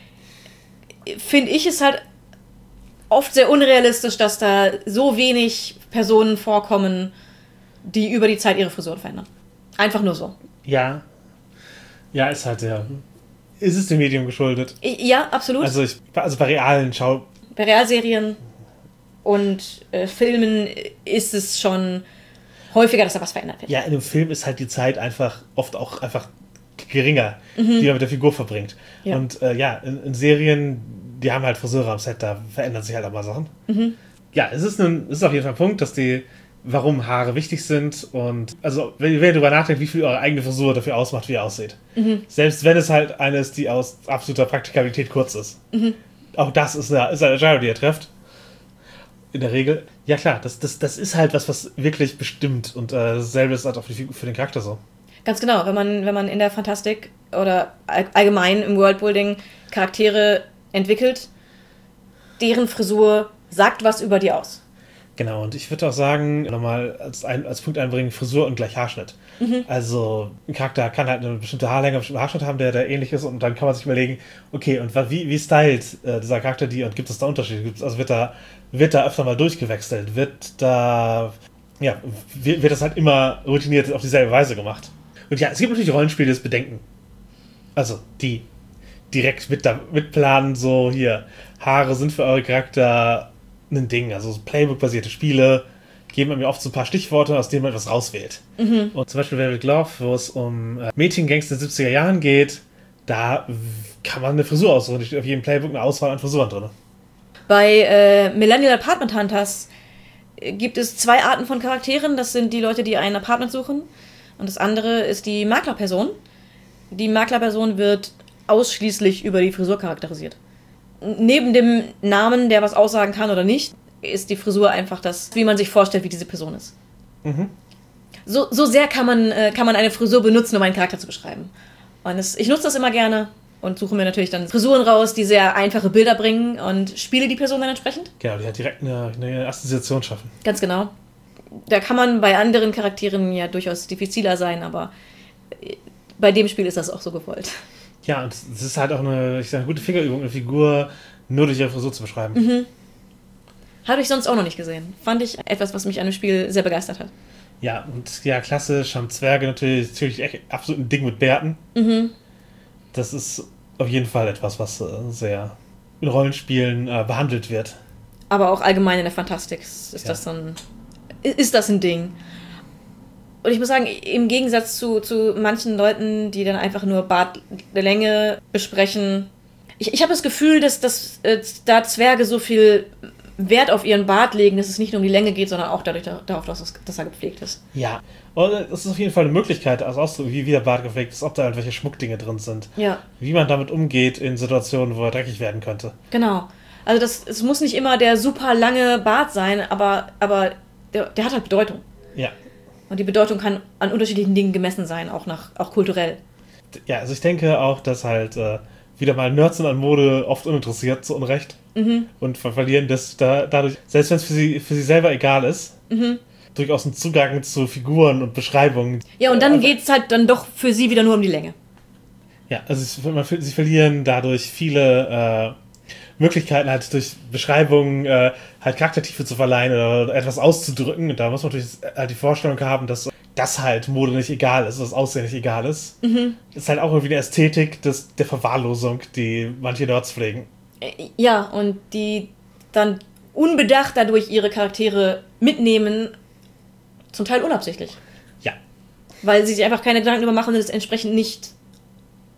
finde ich es halt oft sehr unrealistisch, dass da so wenig Personen vorkommen, die über die Zeit ihre Frisuren verändern. Einfach nur so. Ja. Ja, ist halt sehr... Ist es dem Medium geschuldet? Ja, absolut. Also bei realen Bei Realserien und Filmen ist es schon häufiger, dass da was verändert wird. Ja, in einem Film ist halt die Zeit oft auch einfach geringer, die man mit der Figur verbringt. Ja. Und in Serien, die haben halt Friseure am Set, da verändern sich halt auch mal Sachen. Mhm. Ja, es ist auf jeden Fall ein Punkt, warum Haare wichtig sind und also wenn ihr darüber nachdenkt, wie viel eure eigene Frisur dafür ausmacht, wie ihr aussieht. Mhm. Selbst wenn es halt eine ist, die aus absoluter Praktikabilität kurz ist. Mhm. Auch das ist eine Entscheidung, die ihr trefft. In der Regel. Ja klar, das ist halt was wirklich bestimmt und dasselbe ist halt auch für den Charakter so. Ganz genau, wenn man in der Fantastik oder allgemein im Worldbuilding Charaktere entwickelt, deren Frisur sagt was über die aus. Genau, und ich würde auch sagen, nochmal als Punkt einbringen, Frisur und gleich Haarschnitt. Mhm. Also ein Charakter kann halt eine bestimmte Haarlänge, einen bestimmten Haarschnitt haben, der ähnlich ist und dann kann man sich überlegen, okay, und wie stylt dieser Charakter die und gibt es da Unterschiede? Also wird da öfter mal durchgewechselt? Wird das halt immer routiniert auf dieselbe Weise gemacht? Und ja, es gibt natürlich Rollenspiele, die das bedenken. Also die direkt mitplanen, so hier, Haare sind für eure Charakter ein Ding, also so Playbook-basierte Spiele geben mir oft so ein paar Stichworte, aus denen man etwas rauswählt. Mhm. Und zum Beispiel Velvet Glove, wo es um Mädchengangs der 70er Jahren geht, da kann man eine Frisur aussuchen. Da steht auf jedem Playbook eine Auswahl an Frisuren drin. Bei Millennial Apartment Hunters gibt es 2 Arten von Charakteren. Das sind die Leute, die ein Apartment suchen. Und das andere ist die Maklerperson. Die Maklerperson wird ausschließlich über die Frisur charakterisiert. Neben dem Namen, der was aussagen kann oder nicht, ist die Frisur einfach das, wie man sich vorstellt, wie diese Person ist. Mhm. So sehr kann man eine Frisur benutzen, um einen Charakter zu beschreiben. Und ich nutze das immer gerne und suche mir natürlich dann Frisuren raus, die sehr einfache Bilder bringen und spiele die Person dann entsprechend. Genau, die hat direkt eine Assoziation schaffen. Ganz genau. Da kann man bei anderen Charakteren ja durchaus diffiziler sein, aber bei dem Spiel ist das auch so gewollt. Ja, und es ist halt auch eine gute Fingerübung, eine Figur nur durch ihre Frisur zu beschreiben. Mhm. Habe ich sonst auch noch nicht gesehen. Fand ich etwas, was mich an dem Spiel sehr begeistert hat. Ja, und ja, klassisch haben Zwerge natürlich echt absolut ein Ding mit Bärten. Mhm. Das ist auf jeden Fall etwas, was sehr in Rollenspielen behandelt wird. Aber auch allgemein in der Fantastik ist das ein Ding. Und ich muss sagen, im Gegensatz zu manchen Leuten, die dann einfach nur Bartlänge besprechen, ich habe das Gefühl, dass da Zwerge so viel Wert auf ihren Bart legen, dass es nicht nur um die Länge geht, sondern auch darauf, dass er gepflegt ist. Ja, und das ist auf jeden Fall eine Möglichkeit, also auszudrücken, wie der Bart gepflegt ist, ob da irgendwelche Schmuckdinge drin sind. Ja. Wie man damit umgeht in Situationen, wo er dreckig werden könnte. Genau. Also es muss nicht immer der super lange Bart sein, aber der hat halt Bedeutung. Ja. Und die Bedeutung kann an unterschiedlichen Dingen gemessen sein, auch kulturell. Ja, also ich denke auch, dass halt wieder mal Nerds sind an Mode oft uninteressiert, zu Unrecht. Mhm. Und verlieren das dadurch, selbst wenn es für sie selber egal ist, durchaus einen Zugang zu Figuren und Beschreibungen. Ja, und dann geht es halt dann doch für sie wieder nur um die Länge. Ja, also sie verlieren dadurch viele Möglichkeiten, halt durch Beschreibungen halt Charaktertiefe zu verleihen oder etwas auszudrücken. Und da muss man natürlich halt die Vorstellung haben, dass das halt Mode nicht egal ist, das Aussehen nicht egal ist. Mhm. Ist halt auch irgendwie eine Ästhetik der Verwahrlosung, die manche Nerds pflegen. Ja, und die dann unbedacht dadurch ihre Charaktere mitnehmen, zum Teil unabsichtlich. Ja. Weil sie sich einfach keine Gedanken darüber machen und es entsprechend nicht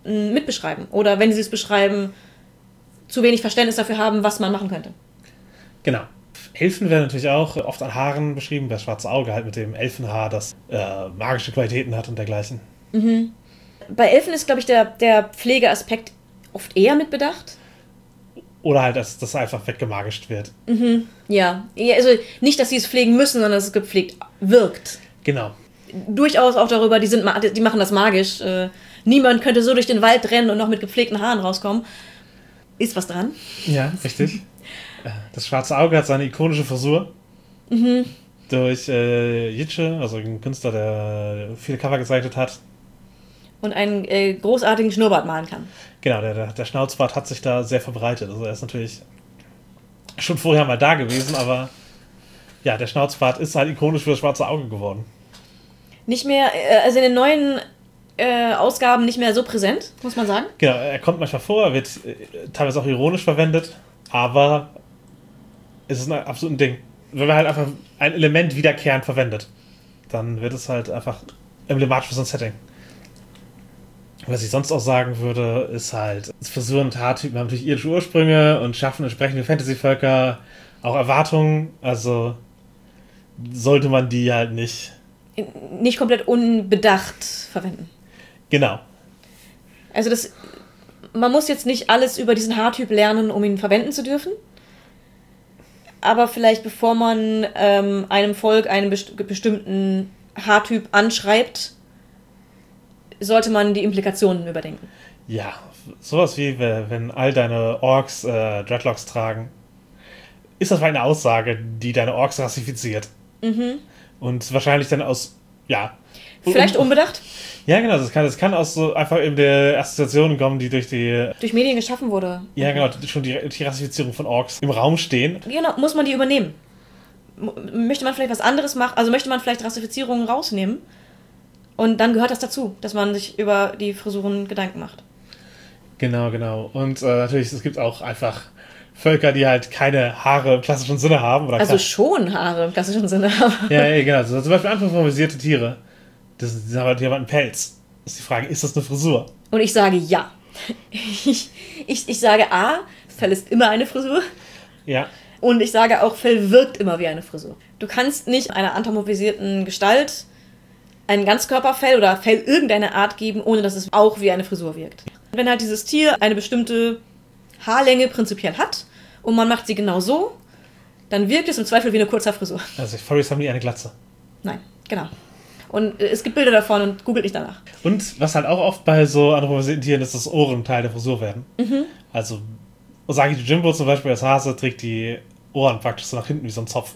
mitbeschreiben. Oder wenn sie es beschreiben, zu wenig Verständnis dafür haben, was man machen könnte. Genau. Elfen werden natürlich auch oft an Haaren beschrieben, das schwarze Auge halt mit dem Elfenhaar, das magische Qualitäten hat und dergleichen. Bei Elfen ist, glaube ich, der Pflegeaspekt oft eher mit bedacht. Oder halt, dass das einfach weggemagischt wird. Ja, also nicht, dass sie es pflegen müssen, sondern dass es gepflegt wirkt. Genau. Durchaus auch darüber, die machen das magisch. Niemand könnte so durch den Wald rennen und noch mit gepflegten Haaren rauskommen. Ist was dran. Ja, richtig. Das schwarze Auge hat seine ikonische Frisur. Durch Jitsche, also ein Künstler, der viele Cover gezeichnet hat. Und einen großartigen Schnurrbart malen kann. Genau, der Schnauzbart hat sich da sehr verbreitet. Also er ist natürlich schon vorher mal da gewesen, aber ja, der Schnauzbart ist halt ikonisch für das schwarze Auge geworden. Nicht mehr, also in den neuen Ausgaben nicht mehr so präsent, muss man sagen. Genau, er kommt manchmal vor, er wird teilweise auch ironisch verwendet, aber es ist ein absolutes Ding. Wenn man halt einfach ein Element wiederkehrend verwendet, dann wird es halt einfach emblematisch für so ein Setting. Was ich sonst auch sagen würde, ist halt, Frisuren und Haartypen haben natürlich irdische Ursprünge und schaffen entsprechende Fantasy-Völker auch Erwartungen, also sollte man die halt nicht komplett unbedacht verwenden. Genau. Also man muss jetzt nicht alles über diesen Haartyp lernen, um ihn verwenden zu dürfen. Aber vielleicht bevor man einem Volk einen bestimmten Haartyp anschreibt, sollte man die Implikationen überdenken. Ja, sowas wie, wenn all deine Orks Dreadlocks tragen, ist das eine Aussage, die deine Orks rassifiziert. Und wahrscheinlich dann aus, ja. Vielleicht unbedacht? Ja, genau, das kann aus so einfach eben der Assoziation kommen, die durch Medien geschaffen wurde. Ja, genau, schon die Rassifizierung von Orks im Raum stehen. Genau, muss man die übernehmen? Möchte man vielleicht was anderes machen? Also möchte man vielleicht Rassifizierungen rausnehmen? Und dann gehört das dazu, dass man sich über die Frisuren Gedanken macht. Genau. Und natürlich, es gibt auch einfach Völker, die halt keine Haare im klassischen Sinne haben. Oder also schon Haare im klassischen Sinne haben. Ja, genau. Also zum Beispiel anthropomorphisierte Tiere. Die haben halt einen Pelz. Das ist die Frage, ist das eine Frisur? Und ich sage ja. Ich sage A, Fell ist immer eine Frisur. Ja. Und ich sage auch, Fell wirkt immer wie eine Frisur. Du kannst nicht einer anthropomorphisierten Gestalt ein Ganzkörperfell oder Fell irgendeine Art geben, ohne dass es auch wie eine Frisur wirkt. Wenn halt dieses Tier eine bestimmte Haarlänge prinzipiell hat und man macht sie genau so, dann wirkt es im Zweifel wie eine Kurzhaarfrisur. Also Furries haben nie eine Glatze. Nein, genau. Und es gibt Bilder davon und googelt nicht danach. Und was halt auch oft bei so anthropomorphisierten Tieren ist, dass Ohren Teil der Frisur werden. Also Osagi Jimbo zum Beispiel als Hase trägt die Ohren praktisch so nach hinten wie so ein Zopf.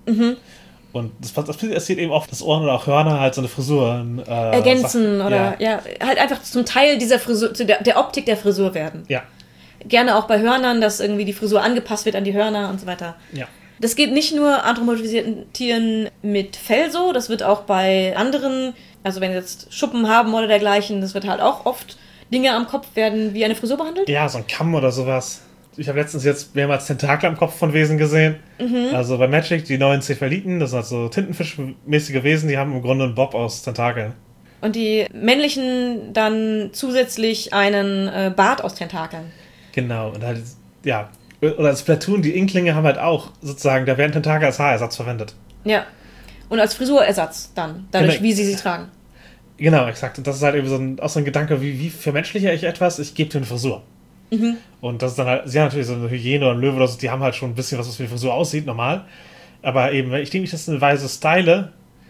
Und das passiert eben oft, dass Ohren oder auch Hörner halt so eine Frisur ergänzen oder halt einfach zum Teil dieser Frisur, der Optik der Frisur werden. Ja. Gerne auch bei Hörnern, dass irgendwie die Frisur angepasst wird an die Hörner und so weiter. Ja. Das geht nicht nur anthropomorphisierten Tieren mit Fell so, das wird auch bei anderen, also wenn jetzt Schuppen haben oder dergleichen, das wird halt auch oft Dinge am Kopf werden wie eine Frisur behandelt. Ja, so ein Kamm oder sowas. Ich habe letztens jetzt mehrmals Tentakel am Kopf von Wesen gesehen. Also bei Magic, die neuen Cephaliten, das sind halt so Tintenfischmäßige Wesen, die haben im Grunde einen Bob aus Tentakeln. Und die männlichen dann zusätzlich einen Bart aus Tentakeln. Genau, und halt, ja. Oder als Splatoon, die Inklinge haben halt auch sozusagen, da werden Tentakel als Haarersatz verwendet. Ja. Und als Frisurersatz dann, dadurch, wie sie tragen. Genau, exakt. Und das ist halt eben auch so ein Gedanke, wie vermenschliche ich etwas? Ich gebe dir eine Frisur. Und das ist dann halt, sie haben natürlich so eine Hyäne oder ein Löwe, die haben halt schon ein bisschen was wie eine Frisur aussieht, normal. Aber eben, ich denke, das ist eine Weise Style,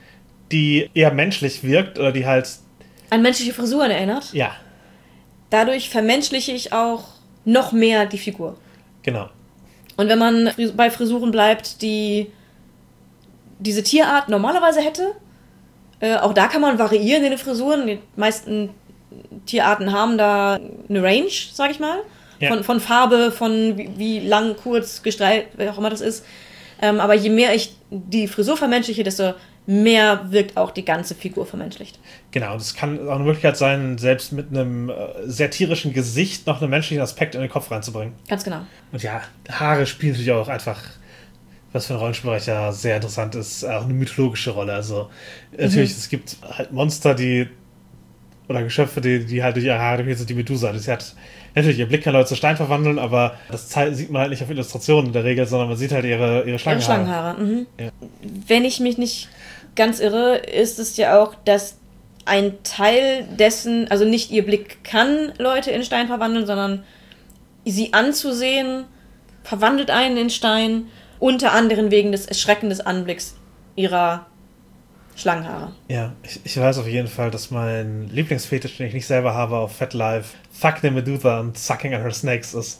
die eher menschlich wirkt oder die halt an menschliche Frisuren erinnert. Ja. Dadurch vermenschliche ich auch noch mehr die Figur. Genau. Und wenn man bei Frisuren bleibt, die diese Tierart normalerweise hätte, auch da kann man variieren in den Frisuren. Die meisten Tierarten haben da eine Range, sag ich mal. Ja. Von Farbe, von wie lang, kurz, gestreift, wer auch immer das ist. Aber je mehr ich die Frisur vermenschliche, desto mehr wirkt auch die ganze Figur vermenschlicht. Genau, und es kann auch eine Möglichkeit sein, selbst mit einem sehr tierischen Gesicht noch einen menschlichen Aspekt in den Kopf reinzubringen. Ganz genau. Und ja, Haare spielen natürlich auch einfach, was für ein Rollenspielbereich ja sehr interessant ist, auch eine mythologische Rolle. Also natürlich, es gibt halt Monster, oder Geschöpfe, die halt durch ihre Haare definiert sind, die Medusa. Sie hat Natürlich, ihr Blick kann Leute zu Stein verwandeln, aber das sieht man halt nicht auf Illustrationen in der Regel, sondern man sieht halt ihre Schlangenhaare. Schlangenhaare. Mhm. Ja. Wenn ich mich nicht ganz irre, ist es ja auch, dass ein Teil dessen, also nicht ihr Blick kann Leute in Stein verwandeln, sondern sie anzusehen, verwandelt einen in Stein, unter anderem wegen des erschreckenden Anblicks ihrer Schlangenhaare. Ja, ich weiß auf jeden Fall, dass mein Lieblingsfetisch, den ich nicht selber habe, auf Fat Life, Fuck the Medusa and Sucking on her Snakes ist.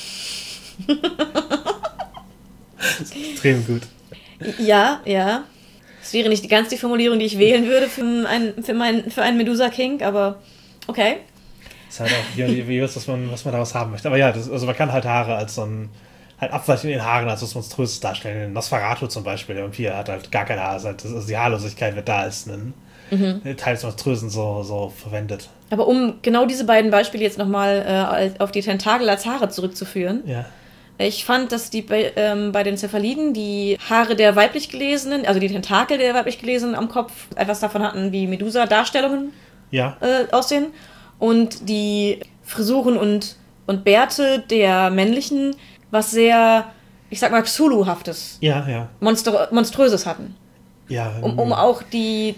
Das ist extrem gut. Ja. Das wäre nicht ganz die Formulierung, die ich wählen würde für einen Medusa-King, aber okay. Das ist halt auch wie was man daraus haben möchte. Aber ja, also man kann halt Haare als so ein halt Abweichung in den Haaren als was Monströses darstellen. Nosferatu zum Beispiel, der Vampir hat halt gar keine Haare. Also die Haarlosigkeit wird da als ein Teil des Monströsen so verwendet. Aber um genau diese beiden Beispiele jetzt nochmal auf die Tentakel als Haare zurückzuführen. Ja. Ich fand, dass die bei den Cephaliden die Haare der weiblich Gelesenen, also die Tentakel der weiblich Gelesenen am Kopf etwas davon hatten, wie Medusa-Darstellungen aussehen. Und die Frisuren und Bärte der männlichen was sehr, ich sag mal, Cthulhu-haftes, Monströses hatten. Ja. Um auch den,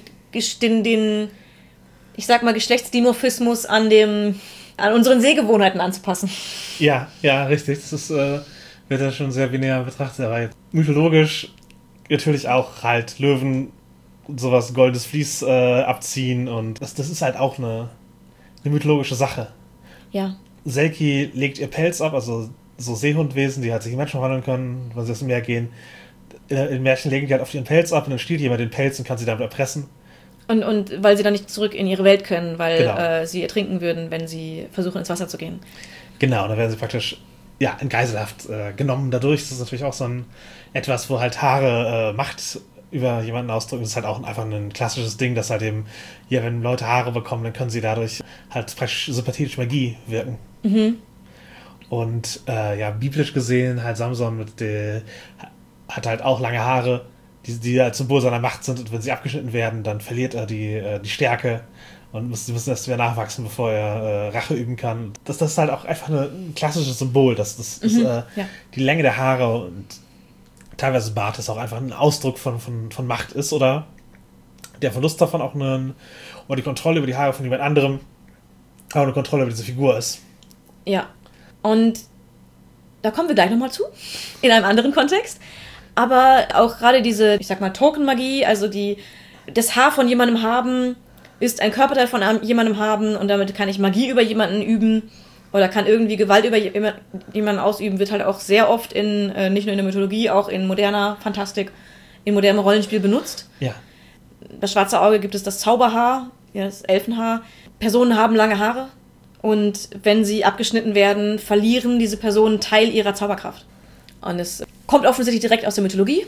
ich sag mal, Geschlechtsdimorphismus an unseren Sehgewohnheiten anzupassen. Ja, richtig. Das wird ja schon sehr binär betrachtet. Aber mythologisch natürlich auch halt Löwen und sowas, goldenes Vlies abziehen. Und das ist halt auch eine mythologische Sache. Ja. Selkie legt ihr Pelz ab, also so Seehundwesen, die halt sich in Menschen verwandeln können, wenn sie aus dem Meer gehen. In Märchen legen die halt auf ihren Pelz ab und dann stiehlt jemand den Pelz und kann sie damit erpressen. Und weil sie dann nicht zurück in ihre Welt können, weil sie ertrinken würden, wenn sie versuchen, ins Wasser zu gehen. Genau, dann werden sie praktisch in Geiselhaft genommen dadurch. Das ist natürlich auch so etwas, wo halt Haare Macht über jemanden ausdrücken. Das ist halt auch einfach ein klassisches Ding, dass halt eben, wenn Leute Haare bekommen, dann können sie dadurch halt praktisch sympathische Magie wirken. Mhm. Und biblisch gesehen halt Samson hat halt auch lange Haare, die als Symbol seiner Macht sind, und wenn sie abgeschnitten werden, dann verliert er die Stärke und sie müssen erst wieder nachwachsen, bevor er Rache üben kann. Das ist halt auch einfach ein klassisches Symbol, dass die Länge der Haare und teilweise Bartes auch einfach ein Ausdruck von Macht ist oder der Verlust davon auch oder die Kontrolle über die Haare von jemand anderem auch eine Kontrolle über diese Figur ist. Ja, und da kommen wir gleich nochmal zu, in einem anderen Kontext. Aber auch gerade diese, ich sag mal, Token-Magie, also das Haar von jemandem haben, ist ein Körperteil von jemandem haben und damit kann ich Magie über jemanden üben oder kann irgendwie Gewalt über jemanden ausüben, wird halt auch sehr oft nicht nur in der Mythologie, auch in moderner Fantastik, in modernem Rollenspiel benutzt. Ja. Bei Schwarze Auge gibt es das Zauberhaar, das Elfenhaar. Personen haben lange Haare und wenn sie abgeschnitten werden, verlieren diese Personen Teil ihrer Zauberkraft. Und es kommt offensichtlich direkt aus der Mythologie.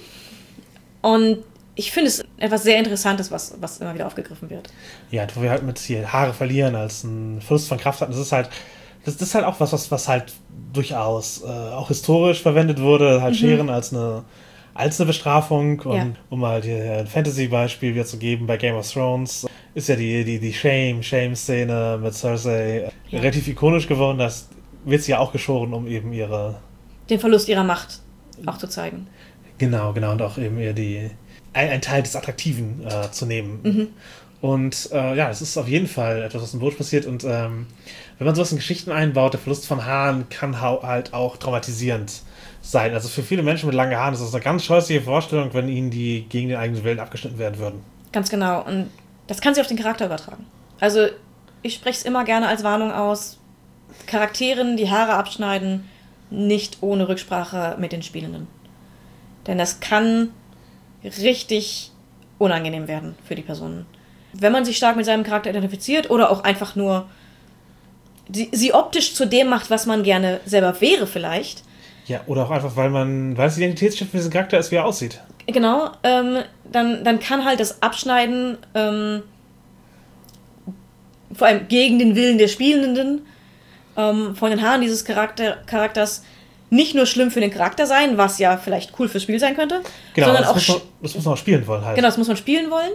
Und ich finde es etwas sehr Interessantes, was immer wieder aufgegriffen wird. Ja, wo wir halt mit hier Haare verlieren als ein Verlust von Kraft hatten. Das ist halt auch was halt durchaus auch historisch verwendet wurde. Halt Scheren als eine Bestrafung. Und um mal hier ein Fantasy-Beispiel wieder zu geben, bei Game of Thrones ist ja die Shame-Szene mit Cersei relativ ikonisch geworden. Das wird sie ja auch geschoren, um eben den Verlust ihrer Macht auch zu zeigen. Genau. Und auch eben ein Teil des Attraktiven zu nehmen. Mhm. Und es ist auf jeden Fall etwas, was im Boot passiert. Und wenn man sowas in Geschichten einbaut, der Verlust von Haaren kann halt auch traumatisierend sein. Also für viele Menschen mit langen Haaren ist das eine ganz scheußliche Vorstellung, wenn ihnen die gegen den eigenen Willen abgeschnitten werden würden. Ganz genau. Und das kann sich auf den Charakter übertragen. Also ich spreche es immer gerne als Warnung aus. Charakteren die Haare abschneiden, nicht ohne Rücksprache mit den Spielenden. Denn das kann richtig unangenehm werden für die Personen. Wenn man sich stark mit seinem Charakter identifiziert oder auch einfach nur sie optisch zu dem macht, was man gerne selber wäre vielleicht. Ja, oder auch einfach, weil es Identitätsschiff für diesen Charakter ist, wie er aussieht. Genau, dann kann halt das Abschneiden vor allem gegen den Willen der Spielenden von den Haaren dieses Charakters nicht nur schlimm für den Charakter sein, was ja vielleicht cool fürs Spiel sein könnte, genau, sondern das muss man auch spielen wollen halt. Genau, das muss man spielen wollen.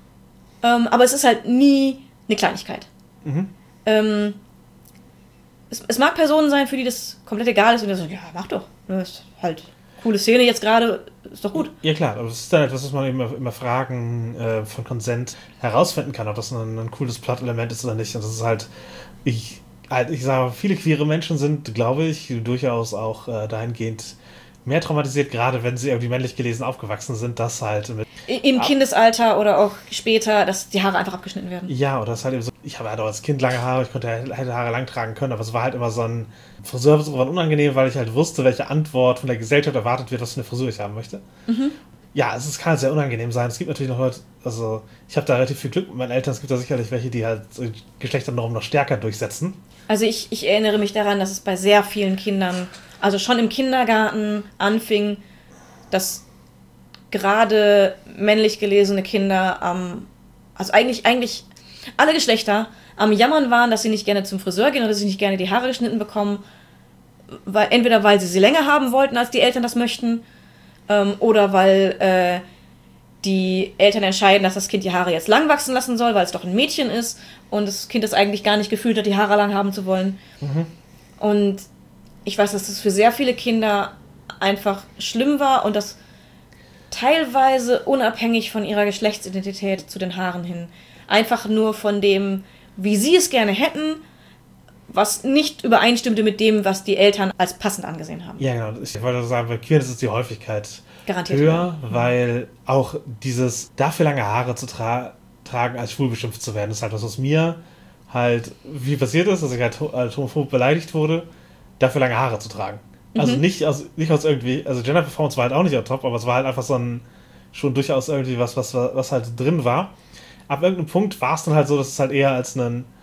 Aber es ist halt nie eine Kleinigkeit. Mhm. es mag Personen sein, für die das komplett egal ist und die sagen, ja, mach doch. Das ist halt coole Szene jetzt gerade, ist doch gut. Ja klar, aber das ist dann etwas, was man immer Fragen von Consent herausfinden kann, ob das ein cooles Plot-Element ist oder nicht. Und das ist halt, ich sage, viele queere Menschen sind, glaube ich, durchaus auch dahingehend mehr traumatisiert, gerade wenn sie irgendwie männlich gelesen aufgewachsen sind, dass halt im Kindesalter oder auch später, dass die Haare einfach abgeschnitten werden. Ja, oder das halt eben so, ich hatte als Kind lange Haare, hätte Haare lang tragen können, aber es war halt immer so ein Friseurbesuch war unangenehm, weil ich halt wusste, welche Antwort von der Gesellschaft erwartet wird, was für eine Frisur ich haben möchte. Mhm. Ja, kann halt sehr unangenehm sein. Es gibt natürlich noch Leute, also ich habe da relativ viel Glück mit meinen Eltern, es gibt da sicherlich welche, die halt so Geschlechternormen noch stärker durchsetzen. Also ich erinnere mich daran, dass es bei sehr vielen Kindern, also schon im Kindergarten anfing, dass gerade männlich gelesene Kinder also eigentlich alle Geschlechter am Jammern waren, dass sie nicht gerne zum Friseur gehen oder dass sie nicht gerne die Haare geschnitten bekommen, entweder weil sie länger haben wollten, als die Eltern das möchten, oder weil die Eltern entscheiden, dass das Kind die Haare jetzt lang wachsen lassen soll, weil es doch ein Mädchen ist und das Kind es eigentlich gar nicht gefühlt hat, die Haare lang haben zu wollen. Mhm. Und ich weiß, dass das für sehr viele Kinder einfach schlimm war und das teilweise unabhängig von ihrer Geschlechtsidentität zu den Haaren hin. Einfach nur von dem, wie sie es gerne hätten, was nicht übereinstimmte mit dem, was die Eltern als passend angesehen haben. Ja, genau. Ich wollte sagen, bei Queerness ist die Häufigkeit garantiert höher, weil auch dieses dafür lange Haare zu tragen, als schwul beschimpft zu werden, ist halt was mir halt, wie passiert ist, dass ich halt als homophob beleidigt wurde, dafür lange Haare zu tragen. Also nicht aus irgendwie, also Gender Performance war halt auch nicht top, aber es war halt einfach so schon durchaus irgendwie was halt drin war. Ab irgendeinem Punkt war es dann halt so, dass es halt eher als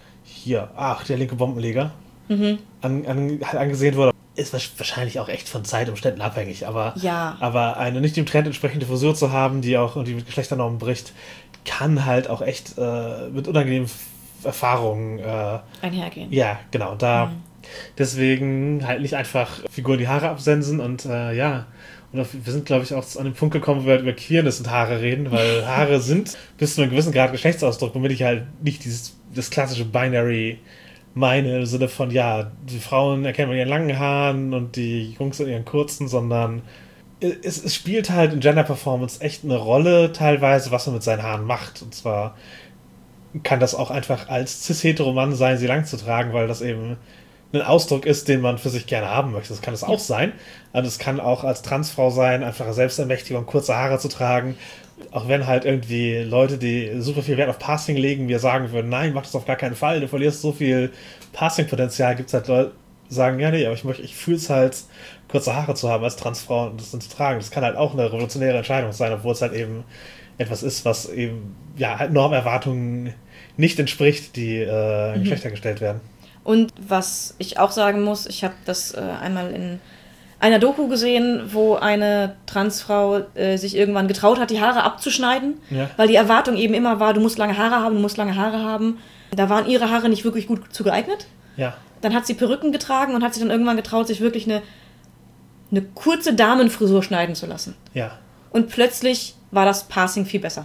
der linke Bombenleger angesehen wurde. Ist wahrscheinlich auch echt von Zeitumständen abhängig, aber eine nicht dem Trend entsprechende Frisur zu haben, die auch irgendwie mit Geschlechternormen bricht, kann halt auch echt mit unangenehmen Erfahrungen einhergehen. Ja, genau. Deswegen halt nicht einfach Figuren die Haare absensen und wir sind, glaube ich, auch an den Punkt gekommen, wo wir über Queerness und Haare reden, weil Haare sind bis zu einem gewissen Grad Geschlechtsausdruck, womit ich halt nicht das klassische Binary meine, im Sinne von, die Frauen erkennen man ihren langen Haaren und die Jungs in ihren kurzen, sondern es spielt halt in Gender Performance echt eine Rolle teilweise, was man mit seinen Haaren macht. Und zwar kann das auch einfach als cis-hetero-Mann sein, sie lang zu tragen, weil das eben ein Ausdruck ist, den man für sich gerne haben möchte. Das kann es auch sein. Also es kann auch als Transfrau sein, einfach Selbstermächtigung, kurze Haare zu tragen. Auch wenn halt irgendwie Leute, die super viel Wert auf Passing legen, mir sagen würden, nein, mach das auf gar keinen Fall, du verlierst so viel Passing-Potenzial. Gibt es halt Leute, die sagen, ja, nee, aber ich fühle es halt, kurze Haare zu haben als Transfrau und das dann zu tragen. Das kann halt auch eine revolutionäre Entscheidung sein, obwohl es halt eben etwas ist, was eben halt Normerwartungen nicht entspricht, die Geschlechter gestellt werden. Und was ich auch sagen muss, ich habe das einmal in einer Doku gesehen, wo eine Transfrau sich irgendwann getraut hat, die Haare abzuschneiden, weil die Erwartung eben immer war, du musst lange Haare haben. Da waren ihre Haare nicht wirklich gut zu geeignet. Ja. Dann hat sie Perücken getragen und hat sich dann irgendwann getraut, sich wirklich eine kurze Damenfrisur schneiden zu lassen. Ja. Und plötzlich war das Passing viel besser.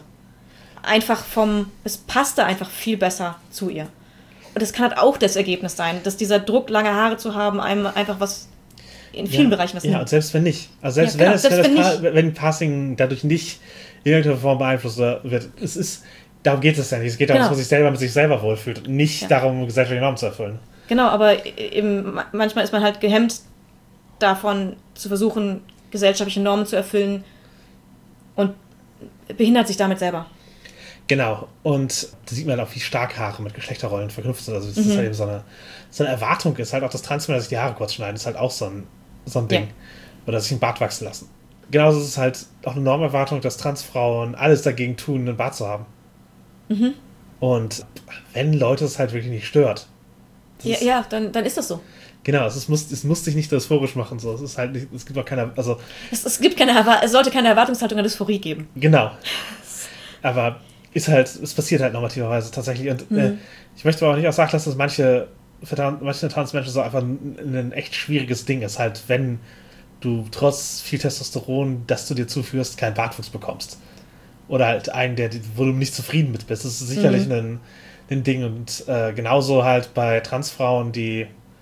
Es passte einfach viel besser zu ihr. Und das kann halt auch das Ergebnis sein, dass dieser Druck, lange Haare zu haben, einem einfach was in vielen Bereichen was nimmt. Ja, und selbst wenn nicht. Also wenn Passing dadurch nicht in irgendeiner Form beeinflusst wird, darum geht es ja nicht. Es geht darum, dass man sich selber mit sich selber wohlfühlt und nicht darum, gesellschaftliche Normen zu erfüllen. Genau, aber eben manchmal ist man halt gehemmt davon, zu versuchen, gesellschaftliche Normen zu erfüllen und behindert sich damit selber. Genau, und da sieht man halt auch, wie stark Haare mit Geschlechterrollen verknüpft sind. Also, das ist halt eben so eine Erwartung ist. Halt auch, dass Transmänner sich die Haare kurz schneiden, ist halt auch so ein Ding. Oder sich einen Bart wachsen lassen. Genauso ist es halt auch eine Normerwartung, dass Transfrauen alles dagegen tun, einen Bart zu haben. Mhm. Und wenn Leute es halt wirklich nicht stört. Dann ist das so. Genau, es muss sich nicht dysphorisch machen. So. Es ist halt nicht, es gibt auch keine, also. Es sollte keine Erwartungshaltung an Dysphorie geben. Genau. Aber es passiert halt normativerweise tatsächlich. Und ich möchte aber auch nicht außer Acht lassen, dass manche Transmenschen so einfach ein echt schwieriges Ding ist, halt, wenn du trotz viel Testosteron, das du dir zuführst, keinen Bartwuchs bekommst. Oder halt einen, wo du nicht zufrieden mit bist. Das ist sicherlich ein Ding. Und genauso halt bei Transfrauen,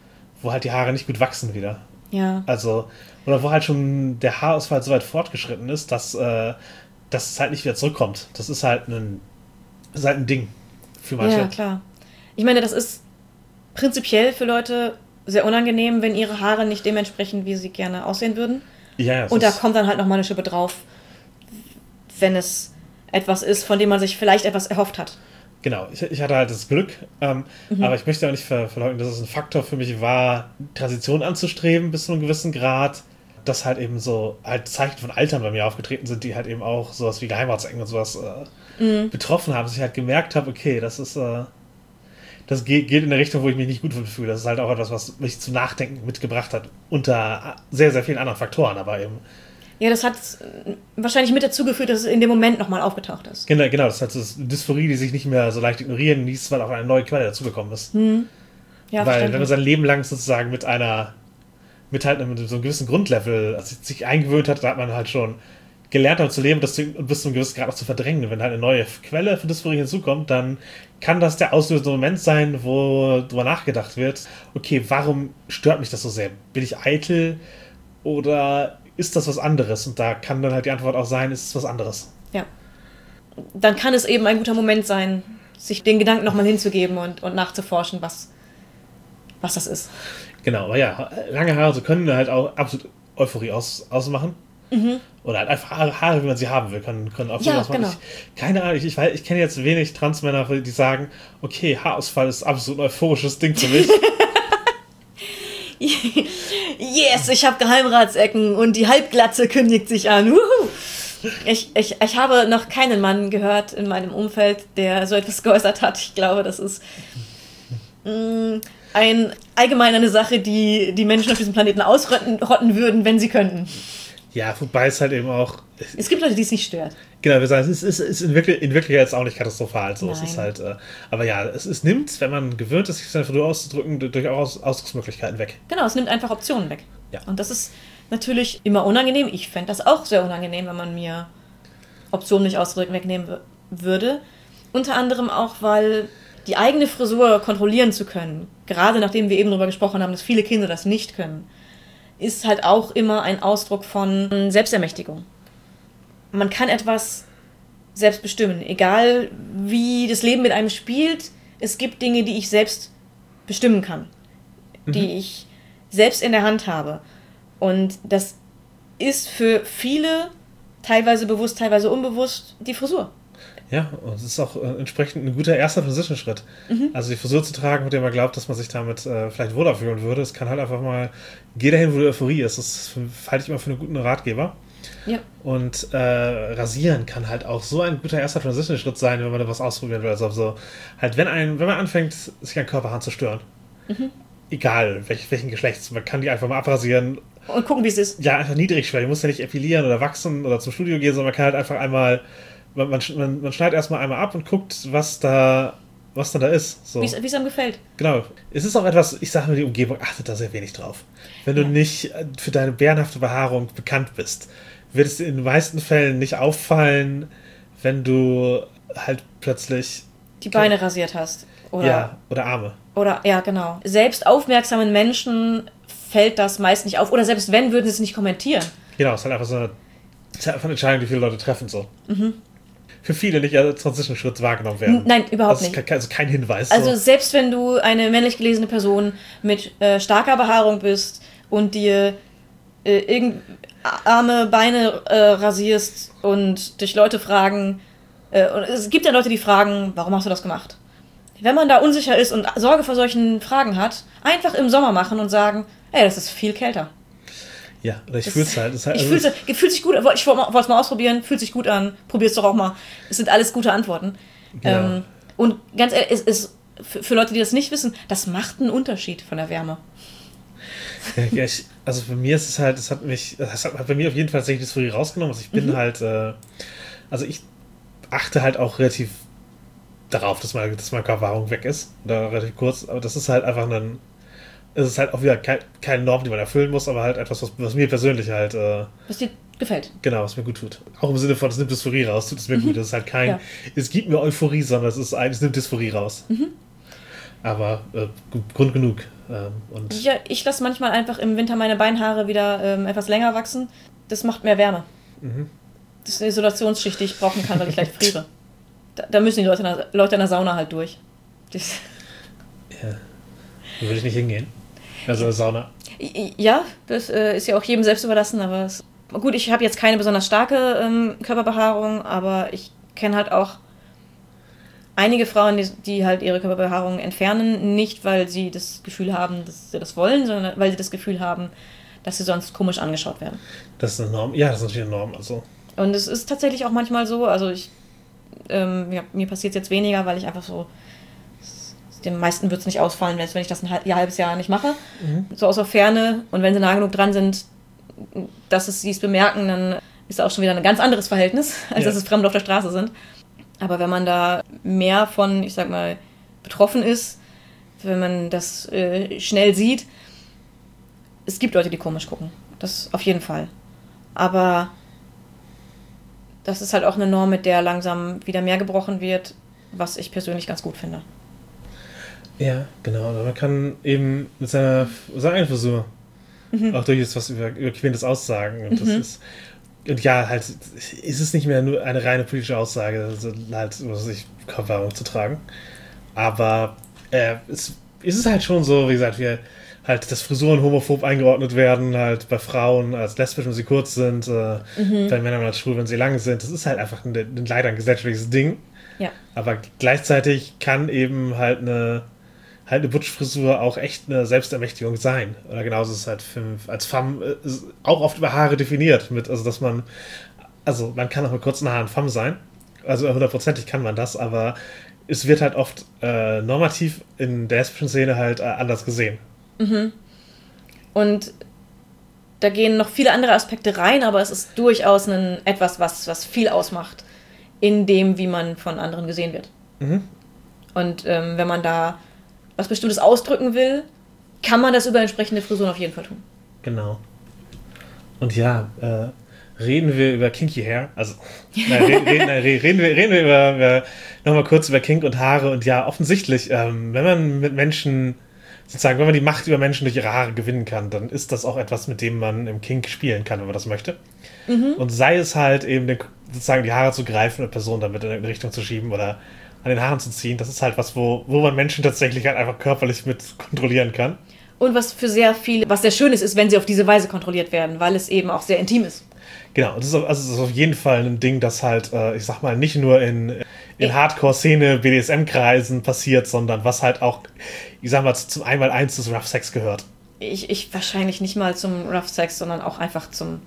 wo halt die Haare nicht gut wachsen wieder. Ja. Also, oder wo halt schon der Haarausfall so weit fortgeschritten ist, dass es halt nicht wieder zurückkommt. Das ist halt ein Ding für manche. Ja, klar. Ich meine, das ist prinzipiell für Leute sehr unangenehm, wenn ihre Haare nicht dementsprechend, wie sie gerne aussehen würden. Ja, und da kommt dann halt nochmal eine Schippe drauf, wenn es etwas ist, von dem man sich vielleicht etwas erhofft hat. Genau, ich hatte halt das Glück, aber ich möchte auch nicht verleugnen, dass es ein Faktor für mich war, Transition anzustreben bis zu einem gewissen Grad, dass halt eben so halt Zeichen von Altern bei mir aufgetreten sind, die halt eben auch sowas wie Geheimratsecken und sowas betroffen haben, dass ich halt gemerkt habe, okay, das geht in eine Richtung, wo ich mich nicht gut fühle. Das ist halt auch etwas, was mich zum Nachdenken mitgebracht hat, unter sehr, sehr vielen anderen Faktoren, aber eben. Ja, das hat wahrscheinlich mit dazu geführt, dass es in dem Moment nochmal aufgetaucht ist. Genau, das ist halt so eine Dysphorie, die sich nicht mehr so leicht ignorieren ließ, weil auch eine neue Quelle dazugekommen ist. Ja, weil wenn man sein Leben lang sozusagen mit so einem gewissen Grundlevel sich eingewöhnt hat, da hat man halt schon gelernt, damit zu leben und bis zu einem gewissen Grad auch zu verdrängen. Und wenn halt eine neue Quelle von Dysphorie hinzukommt, dann kann das der auslösende Moment sein, wo darüber nachgedacht wird, okay, warum stört mich das so sehr? Bin ich eitel oder ist das was anderes? Und da kann dann halt die Antwort auch sein, ist es was anderes. Ja. Dann kann es eben ein guter Moment sein, sich den Gedanken nochmal hinzugeben und nachzuforschen, was das ist. Genau, aber ja, lange Haare können halt auch absolut Euphorie ausmachen. Oder halt einfach Haare, wie man sie haben will, können auch sowas machen. Genau. Keine Ahnung, ich kenne jetzt wenig Transmänner, die sagen, okay, Haarausfall ist absolut ein euphorisches Ding für mich. Yes, ich habe Geheimratsecken und die Halbglatze kündigt sich an. Wuhu. Ich habe noch keinen Mann gehört in meinem Umfeld, der so etwas geäußert hat. Ich glaube, das ist allgemein eine Sache, die Menschen auf diesem Planeten ausrotten würden, wenn sie könnten. Ja, wobei es halt eben auch... Es gibt Leute, die es nicht stört. Genau, wir sagen, es ist in Wirklichkeit jetzt auch nicht katastrophal. So. Nein. Es ist halt, aber ja, es nimmt, wenn man gewöhnt ist, sich seine Frisur auszudrücken, durchaus Ausdrucksmöglichkeiten weg. Genau, es nimmt einfach Optionen weg. Ja. Und das ist natürlich immer unangenehm. Ich fände das auch sehr unangenehm, wenn man mir Optionen nicht ausdrücken wegnehmen würde. Unter anderem auch, weil die eigene Frisur kontrollieren zu können, gerade nachdem wir eben darüber gesprochen haben, dass viele Kinder das nicht können, ist halt auch immer ein Ausdruck von Selbstermächtigung. Man kann etwas selbst bestimmen, egal wie das Leben mit einem spielt. Es gibt Dinge, die ich selbst bestimmen kann, die ich selbst in der Hand habe. Und das ist für viele, teilweise bewusst, teilweise unbewusst, die Frisur. Ja, und es ist auch entsprechend ein guter erster Transition-Schritt. Also die Frisur zu tragen, mit der man glaubt, dass man sich damit vielleicht wohler fühlen würde. Es kann halt einfach mal, geh dahin, wo die Euphorie ist. Das halte ich immer für einen guten Ratgeber. Ja. Und rasieren kann halt auch so ein guter erster Transition-Schritt sein, wenn man da was ausprobieren will. Also so, halt wenn man anfängt, sich an Körperhaaren zu stören, egal welchen Geschlechts, man kann die einfach mal abrasieren. Und gucken, wie es ist. Ja, einfach niedrigschwellig. Man muss ja nicht epilieren oder wachsen oder zum Studio gehen, sondern man kann halt einfach einmal, man schneidet erstmal einmal ab und guckt, was dann da ist. So. Wie es einem gefällt. Genau. Es ist auch etwas, ich sage mir, die Umgebung achtet da sehr wenig drauf. Wenn du nicht für deine bärenhafte Behaarung bekannt bist, wird es in den meisten Fällen nicht auffallen, wenn du halt plötzlich Die Beine rasiert hast. oder Arme. Oder, ja, genau. Selbst aufmerksamen Menschen fällt das meist nicht auf. Oder selbst wenn, würden sie es nicht kommentieren. Genau, es ist halt einfach so eine Entscheidung, die viele Leute treffen. So. Für viele nicht als Transition-Schritt wahrgenommen werden. Nein, überhaupt nicht. Also kein Hinweis. Also so. selbst wenn du eine männlich gelesene Person mit starker Behaarung bist und dir Arme, Beine rasierst und dich Leute fragen, und es gibt ja Leute, die fragen, warum hast du das gemacht? Wenn man da unsicher ist und Sorge vor solchen Fragen hat, einfach im Sommer machen und sagen, ey, das ist viel kälter. Ja, oder ich fühle es halt. Fühlt sich gut an. Ich wollte es mal ausprobieren, fühlt sich gut an, probier's doch auch mal. Es sind alles gute Antworten. Genau. Und ganz ehrlich, es ist für Leute, die das nicht wissen, das macht einen Unterschied von der Wärme. Ja, also bei mir ist es halt, das hat bei mir auf jeden Fall tatsächlich das Frisur rausgenommen. Also ich bin halt, also ich achte halt auch relativ darauf, dass meine Körperbehaarung weg ist. Oder relativ kurz, aber das ist halt einfach es ist halt auch wieder keine Norm, die man erfüllen muss, aber halt etwas, was mir persönlich halt... was dir gefällt. Genau, was mir gut tut. Auch im Sinne von, es nimmt Dysphorie raus, tut es mir gut. Das ist halt es gibt mir Euphorie, sondern es nimmt Dysphorie raus. Aber Grund genug. Und ja, ich lasse manchmal einfach im Winter meine Beinhaare wieder etwas länger wachsen. Das macht mehr Wärme. Das ist eine Isolationsschicht, die ich brauchen kann, weil ich leicht friere. Da müssen die Leute in der Sauna halt durch. Ja. Da würde ich nicht hingehen. Also Sauna. Ja, das ist ja auch jedem selbst überlassen, aber gut, ich habe jetzt keine besonders starke Körperbehaarung, aber ich kenne halt auch einige Frauen, die halt ihre Körperbehaarung entfernen, nicht weil sie das Gefühl haben, dass sie das wollen, sondern weil sie das Gefühl haben, dass sie sonst komisch angeschaut werden. Das ist eine Norm. Ja, das ist natürlich eine Norm. Also. Und es ist tatsächlich auch manchmal so, also mir passiert es jetzt weniger, weil ich einfach so, den meisten wird es nicht ausfallen, wenn ich das ein halbes Jahr nicht mache, so aus der Ferne, und wenn sie nah genug dran sind, dass sie es bemerken, dann ist auch schon wieder ein ganz anderes Verhältnis, als dass es Fremde auf der Straße sind. Aber wenn man da mehr von, ich sag mal, betroffen ist, wenn man das schnell sieht, es gibt Leute, die komisch gucken. Das auf jeden Fall. Aber das ist halt auch eine Norm, mit der langsam wieder mehr gebrochen wird, was ich persönlich ganz gut finde. Ja, genau. Man kann eben mit seiner Frisur auch durchaus was über Queerness aussagen. Und das ist. Und ja, halt, ist es nicht mehr nur eine reine politische Aussage, also halt, Körperbehaarung zu tragen. Aber es ist halt schon so, wie gesagt, dass Frisuren homophob eingeordnet werden, halt bei Frauen als lesbisch, wenn sie kurz sind, bei Männern als schwul, wenn sie lang sind. Das ist halt einfach leider ein gesellschaftliches Ding. Ja. Aber gleichzeitig kann eben halt eine Butch-Frisur auch echt eine Selbstermächtigung sein. Oder genauso ist es halt als Femme auch oft über Haare definiert. Man kann auch mit kurzen Haaren Femme sein. Also 100%ig kann man das, aber es wird halt oft normativ in der lesbischen Szene halt anders gesehen. Und da gehen noch viele andere Aspekte rein, aber es ist durchaus etwas, was viel ausmacht in dem, wie man von anderen gesehen wird. Und wenn man da was Bestimmtes ausdrücken will, kann man das über entsprechende Frisuren auf jeden Fall tun. Genau. Und ja, reden wir über Kinky Hair. Also, reden wir über nochmal kurz über Kink und Haare. Und ja, offensichtlich, wenn man mit Menschen, sozusagen, wenn man die Macht über Menschen durch ihre Haare gewinnen kann, dann ist das auch etwas, mit dem man im Kink spielen kann, wenn man das möchte. Und sei es halt eben, sozusagen die Haare zu greifen und Personen damit in eine Richtung zu schieben oder an den Haaren zu ziehen, das ist halt was, wo man Menschen tatsächlich halt einfach körperlich mit kontrollieren kann. Und was für sehr viele, was sehr schön ist, wenn sie auf diese Weise kontrolliert werden, weil es eben auch sehr intim ist. Genau, und das ist auf jeden Fall ein Ding, das halt, ich sag mal, nicht nur in Hardcore-Szene, BDSM-Kreisen passiert, sondern was halt auch, ich sag mal, zum 1x1 des Rough Sex gehört. Ich wahrscheinlich nicht mal zum Rough Sex, sondern auch einfach zum...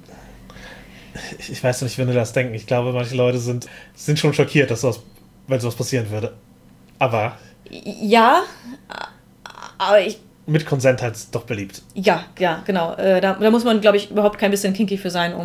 Ich weiß nicht, wenn du das denkst. Ich glaube, manche Leute sind schon schockiert, weil sowas passieren würde. Aber... Ja, aber mit Konsent halt doch beliebt. Ja, genau. Da muss man, glaube ich, überhaupt kein bisschen kinky für sein,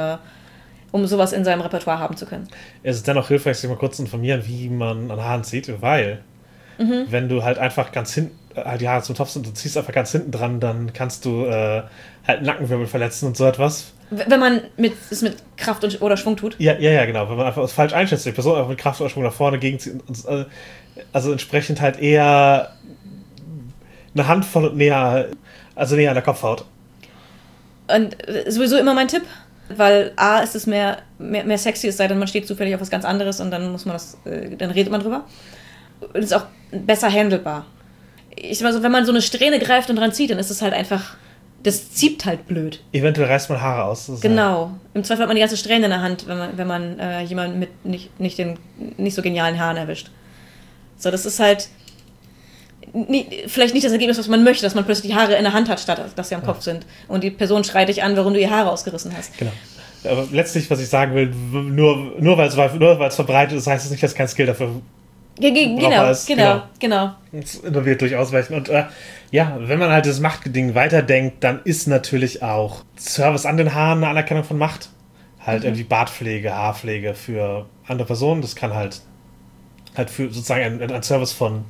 um sowas in seinem Repertoire haben zu können. Es ist dennoch hilfreich, sich mal kurz zu informieren, wie man an Haaren zieht, weil wenn du halt einfach ganz hinten, halt die Haare zum Topf sind und du ziehst einfach ganz hinten dran, dann kannst du halt Nackenwirbel verletzen und so etwas. Wenn man es mit Kraft oder Schwung tut? Ja, genau. Wenn man einfach es falsch einschätzt, die Person einfach mit Kraft oder Schwung nach vorne gegenzieht. Also entsprechend halt eher eine Handvoll näher an der Kopfhaut. Und sowieso immer mein Tipp, weil A, ist es mehr sexy, es sei denn, man steht zufällig auf was ganz anderes und dann dann redet man drüber. Und es ist auch besser handelbar. Ich sag mal so, wenn man so eine Strähne greift und dran zieht, dann ist es halt einfach, das zieht halt blöd. Eventuell reißt man Haare aus. Genau. Im Zweifel hat man die ganze Strähne in der Hand, wenn man jemanden mit nicht so genialen Haaren erwischt. So, das ist halt vielleicht nicht das Ergebnis, was man möchte, dass man plötzlich die Haare in der Hand hat, statt dass sie am Kopf sind. Und die Person schreit dich an, warum du ihr Haare ausgerissen hast. Genau. Aber letztlich, was ich sagen will, nur weil es verbreitet ist, heißt es nicht, dass kein Skill dafür Genau. Das involviert durch Ausweichen. Und wenn man halt das Machtding weiterdenkt, dann ist natürlich auch Service an den Haaren eine Anerkennung von Macht. Halt irgendwie Bartpflege, Haarpflege für andere Personen. Das kann halt für sozusagen ein Service von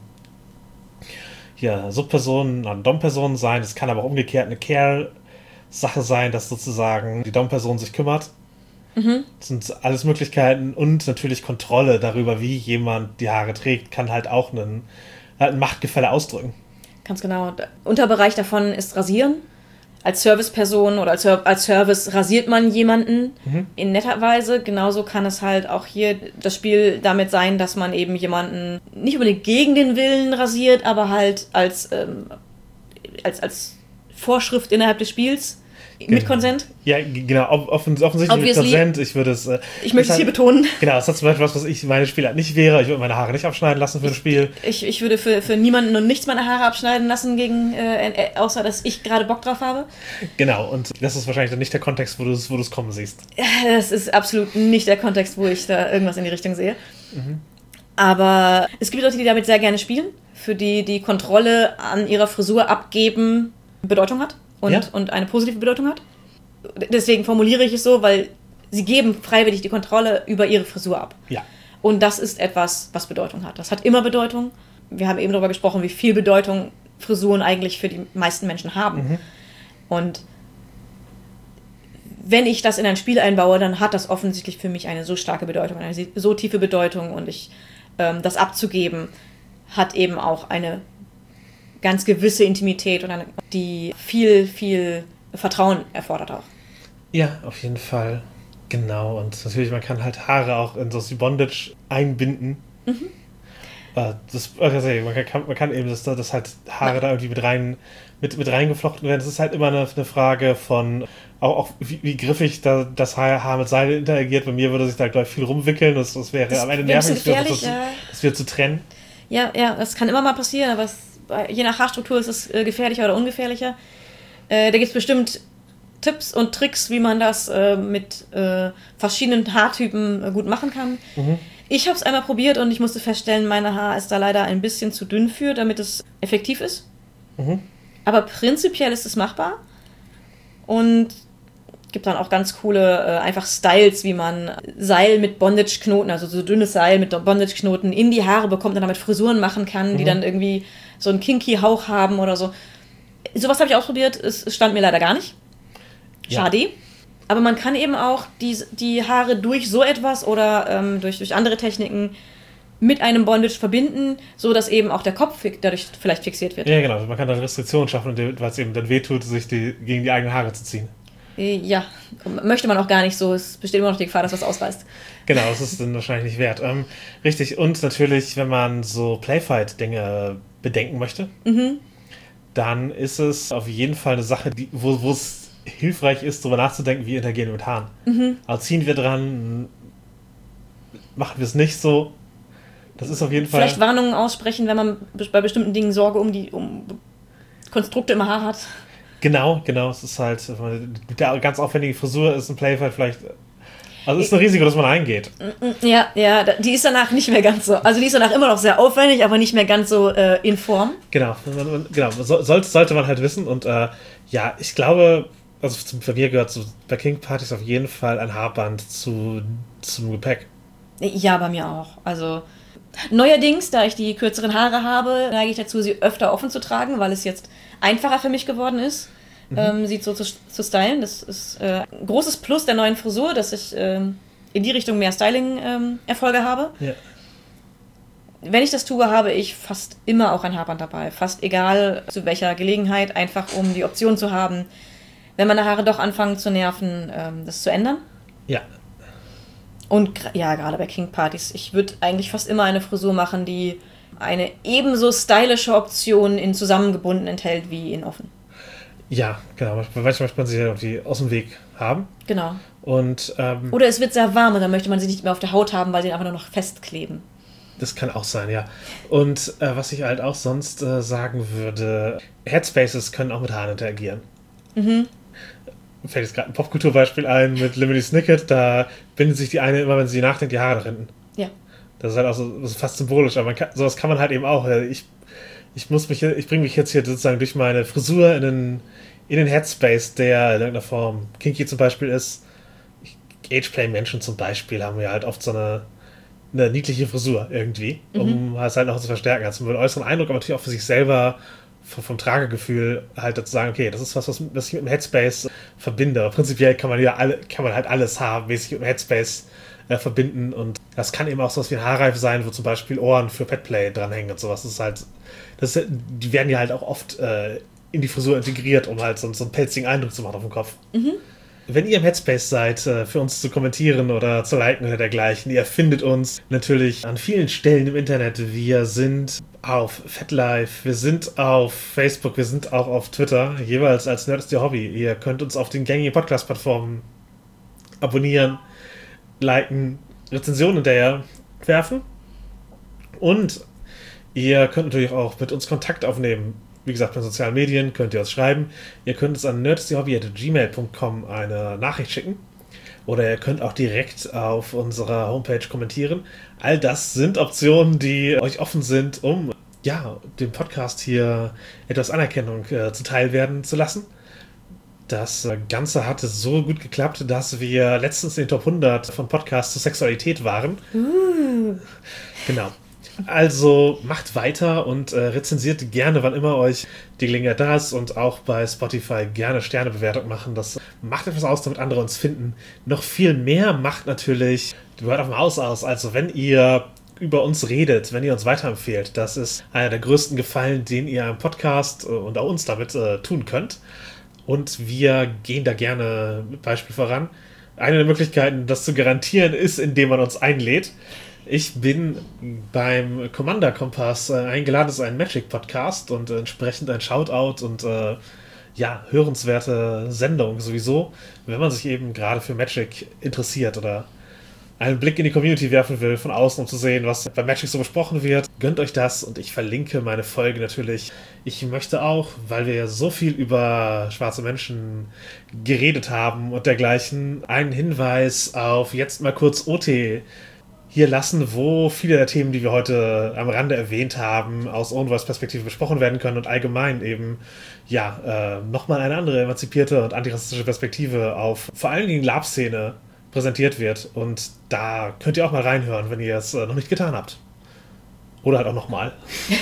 Subpersonen an Dom-Personen sein. Das kann aber auch umgekehrt eine Care-Sache sein, dass sozusagen die Dom-Person sich kümmert. Das sind alles Möglichkeiten und natürlich Kontrolle darüber, wie jemand die Haare trägt, kann halt auch ein ein Machtgefälle ausdrücken. Ganz genau. Der Unterbereich davon ist Rasieren. Als Serviceperson oder als Service rasiert man jemanden in netter Weise. Genauso kann es halt auch hier das Spiel damit sein, dass man eben jemanden nicht unbedingt gegen den Willen rasiert, aber halt als Vorschrift innerhalb des Spiels mit Konsent. Ja, genau, offensichtlich mit Konsent. Ich möchte es hier betonen. Genau, das ist zum Beispiel was ich meine Spieler nicht wäre. Ich würde meine Haare nicht abschneiden lassen für ein Spiel. Ich würde für niemanden und nichts meine Haare abschneiden lassen, außer dass ich gerade Bock drauf habe. Genau, und das ist wahrscheinlich dann nicht der Kontext, wo du es kommen siehst. Das ist absolut nicht der Kontext, wo ich da irgendwas in die Richtung sehe. Aber es gibt Leute, die damit sehr gerne spielen, für die Kontrolle an ihrer Frisur abgeben Bedeutung hat. Und eine positive Bedeutung hat. Deswegen formuliere ich es so, weil sie geben freiwillig die Kontrolle über ihre Frisur ab. Ja. Und das ist etwas, was Bedeutung hat. Das hat immer Bedeutung. Wir haben eben darüber gesprochen, wie viel Bedeutung Frisuren eigentlich für die meisten Menschen haben. Und wenn ich das in ein Spiel einbaue, dann hat das offensichtlich für mich eine so starke Bedeutung, eine so tiefe Bedeutung. Und das abzugeben, hat eben auch eine ganz gewisse Intimität und die viel, viel Vertrauen erfordert auch. Ja, auf jeden Fall. Genau. Und natürlich, man kann halt Haare auch in so die Bondage einbinden. Man kann eben, dass halt Haare da irgendwie mit reingeflochten werden. Das ist halt immer eine Frage von auch wie griffig das Haar mit Seil interagiert. Bei mir würde sich da, glaube ich, viel rumwickeln. Das wäre am Ende nervig, das wird zu trennen. Ja, das kann immer mal passieren, aber je nach Haarstruktur ist es gefährlicher oder ungefährlicher. Da gibt es bestimmt Tipps und Tricks, wie man das mit verschiedenen Haartypen gut machen kann. Ich habe es einmal probiert und ich musste feststellen, meine Haar ist da leider ein bisschen zu dünn für, damit es effektiv ist. Aber prinzipiell ist es machbar. Und gibt dann auch ganz coole einfach Styles, wie man Seil mit Bondage-Knoten, also so dünnes Seil mit Bondage-Knoten in die Haare bekommt und damit Frisuren machen kann, die dann irgendwie so einen kinky Hauch haben oder so. Sowas habe ich ausprobiert, es stand mir leider gar nicht. Schade. Ja. Aber man kann eben auch die Haare durch so etwas oder durch andere Techniken mit einem Bondage verbinden, so dass eben auch der Kopf dadurch vielleicht fixiert wird. Ja, genau. Man kann dann Restriktionen schaffen, weil es eben dann wehtut, sich gegen die eigenen Haare zu ziehen. Ja, möchte man auch gar nicht so. Es besteht immer noch die Gefahr, dass das ausreißt. Genau, das ist dann wahrscheinlich nicht wert. Richtig, und natürlich, wenn man so Playfight-Dinge bedenken möchte, dann ist es auf jeden Fall eine Sache, wo es hilfreich ist, darüber nachzudenken, wie interagieren wir mit Haaren. Also ziehen wir dran, machen wir es nicht so. Das ist auf jeden Fall... Vielleicht Warnungen aussprechen, wenn man bei bestimmten Dingen Sorge um Konstrukte im Haar hat. Genau. Es ist halt, mit der ganz aufwendigen Frisur ist ein Playfight vielleicht... Also es ist ein Risiko, dass man eingeht. Ja, die ist danach nicht mehr ganz so... Also die ist danach immer noch sehr aufwendig, aber nicht mehr ganz so in Form. Genau. Sollte man halt wissen. Und ich glaube... Also bei mir gehört so bei King-Partys auf jeden Fall ein Haarband zum Gepäck. Ja, bei mir auch. Also neuerdings, da ich die kürzeren Haare habe, neige ich dazu, sie öfter offen zu tragen, weil es jetzt einfacher für mich geworden ist, sie so zu stylen. Das ist ein großes Plus der neuen Frisur, dass ich in die Richtung mehr Styling-Erfolge habe. Ja. Wenn ich das tue, habe ich fast immer auch ein Haarband dabei. Fast egal zu welcher Gelegenheit, einfach um die Option zu haben, wenn meine Haare doch anfangen zu nerven, das zu ändern. Ja. Und gerade bei King-Partys. Ich würde eigentlich fast immer eine Frisur machen, die eine ebenso stylische Option in zusammengebunden enthält wie in offen. Ja, genau. Manchmal möchte man sie irgendwie aus dem Weg haben. Genau. Und, oder es wird sehr warm und dann möchte man sie nicht mehr auf der Haut haben, weil sie einfach nur noch festkleben. Das kann auch sein, ja. Und was ich halt auch sonst sagen würde, Headspaces können auch mit Haaren interagieren. Fällt jetzt gerade ein Popkulturbeispiel ein mit Lemony Snicket, da bindet sich die eine immer, wenn sie nachdenkt, die Haare nach hinten. Ja. Das ist halt auch so fast symbolisch, aber sowas kann man halt eben auch. Ich bringe mich jetzt hier sozusagen durch meine Frisur in den Headspace, der in irgendeiner Form kinky zum Beispiel ist. Ageplay-Menschen zum Beispiel haben ja halt oft so eine niedliche Frisur irgendwie, um es halt noch zu verstärken. Also einen äußeren Eindruck, aber natürlich auch für sich selber vom Tragegefühl halt dazu sagen, okay, das ist was ich mit dem Headspace verbinde. Prinzipiell kann man halt alles haarmäßig mit dem Headspace verbinden und das kann eben auch sowas wie ein Haarreif sein, wo zum Beispiel Ohren für Petplay dranhängen und sowas. Die werden ja halt auch oft in die Frisur integriert, um halt so einen pelzigen Eindruck zu machen auf dem Kopf. Wenn ihr im Headspace seid, für uns zu kommentieren oder zu liken oder dergleichen, ihr findet uns natürlich an vielen Stellen im Internet. Wir sind auf FetLife, wir sind auf Facebook, wir sind auch auf Twitter, jeweils als Nerd ist Ihr Hobby. Ihr könnt uns auf den gängigen Podcast-Plattformen abonnieren, liken, Rezensionen hinterher werfen und ihr könnt natürlich auch mit uns Kontakt aufnehmen. Wie gesagt, bei sozialen Medien könnt ihr uns schreiben. Ihr könnt uns an nerdistihobby@gmail.com eine Nachricht schicken. Oder ihr könnt auch direkt auf unserer Homepage kommentieren. All das sind Optionen, die euch offen sind, um dem Podcast hier etwas Anerkennung zuteil werden zu lassen. Das Ganze hatte so gut geklappt, dass wir letztens in den Top 100 von Podcasts zur Sexualität waren. Genau. Also macht weiter und rezensiert gerne, wann immer euch die Gelegenheit da ist und auch bei Spotify gerne Sternebewertung machen. Das macht etwas aus, damit andere uns finden. Noch viel mehr macht natürlich die Word of Mouth aus. Also wenn ihr über uns redet, wenn ihr uns weiterempfehlt, das ist einer der größten Gefallen, den ihr am Podcast und auch uns damit tun könnt. Und wir gehen da gerne mit Beispiel voran. Eine der Möglichkeiten, das zu garantieren, ist, indem man uns einlädt. Ich bin beim Commander Kompass eingeladen, das ist ein Magic-Podcast und entsprechend ein Shoutout und hörenswerte Sendung sowieso, wenn man sich eben gerade für Magic interessiert oder einen Blick in die Community werfen will, von außen, um zu sehen, was bei Magic so besprochen wird. Gönnt euch das und ich verlinke meine Folge natürlich. Ich möchte auch, weil wir ja so viel über schwarze Menschen geredet haben und dergleichen, einen Hinweis auf jetzt mal kurz OT hier lassen, wo viele der Themen, die wir heute am Rande erwähnt haben, aus Own Voice Perspektive besprochen werden können und allgemein eben, nochmal eine andere emanzipierte und antirassistische Perspektive auf vor allen Dingen Lab-Szene präsentiert wird. Und da könnt ihr auch mal reinhören, wenn ihr es noch nicht getan habt. Oder halt auch nochmal.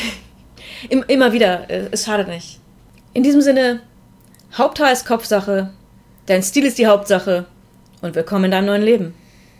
Immer wieder, es schadet nicht. In diesem Sinne, Haupthaar ist Kopfsache, dein Stil ist die Hauptsache und willkommen in deinem neuen Leben.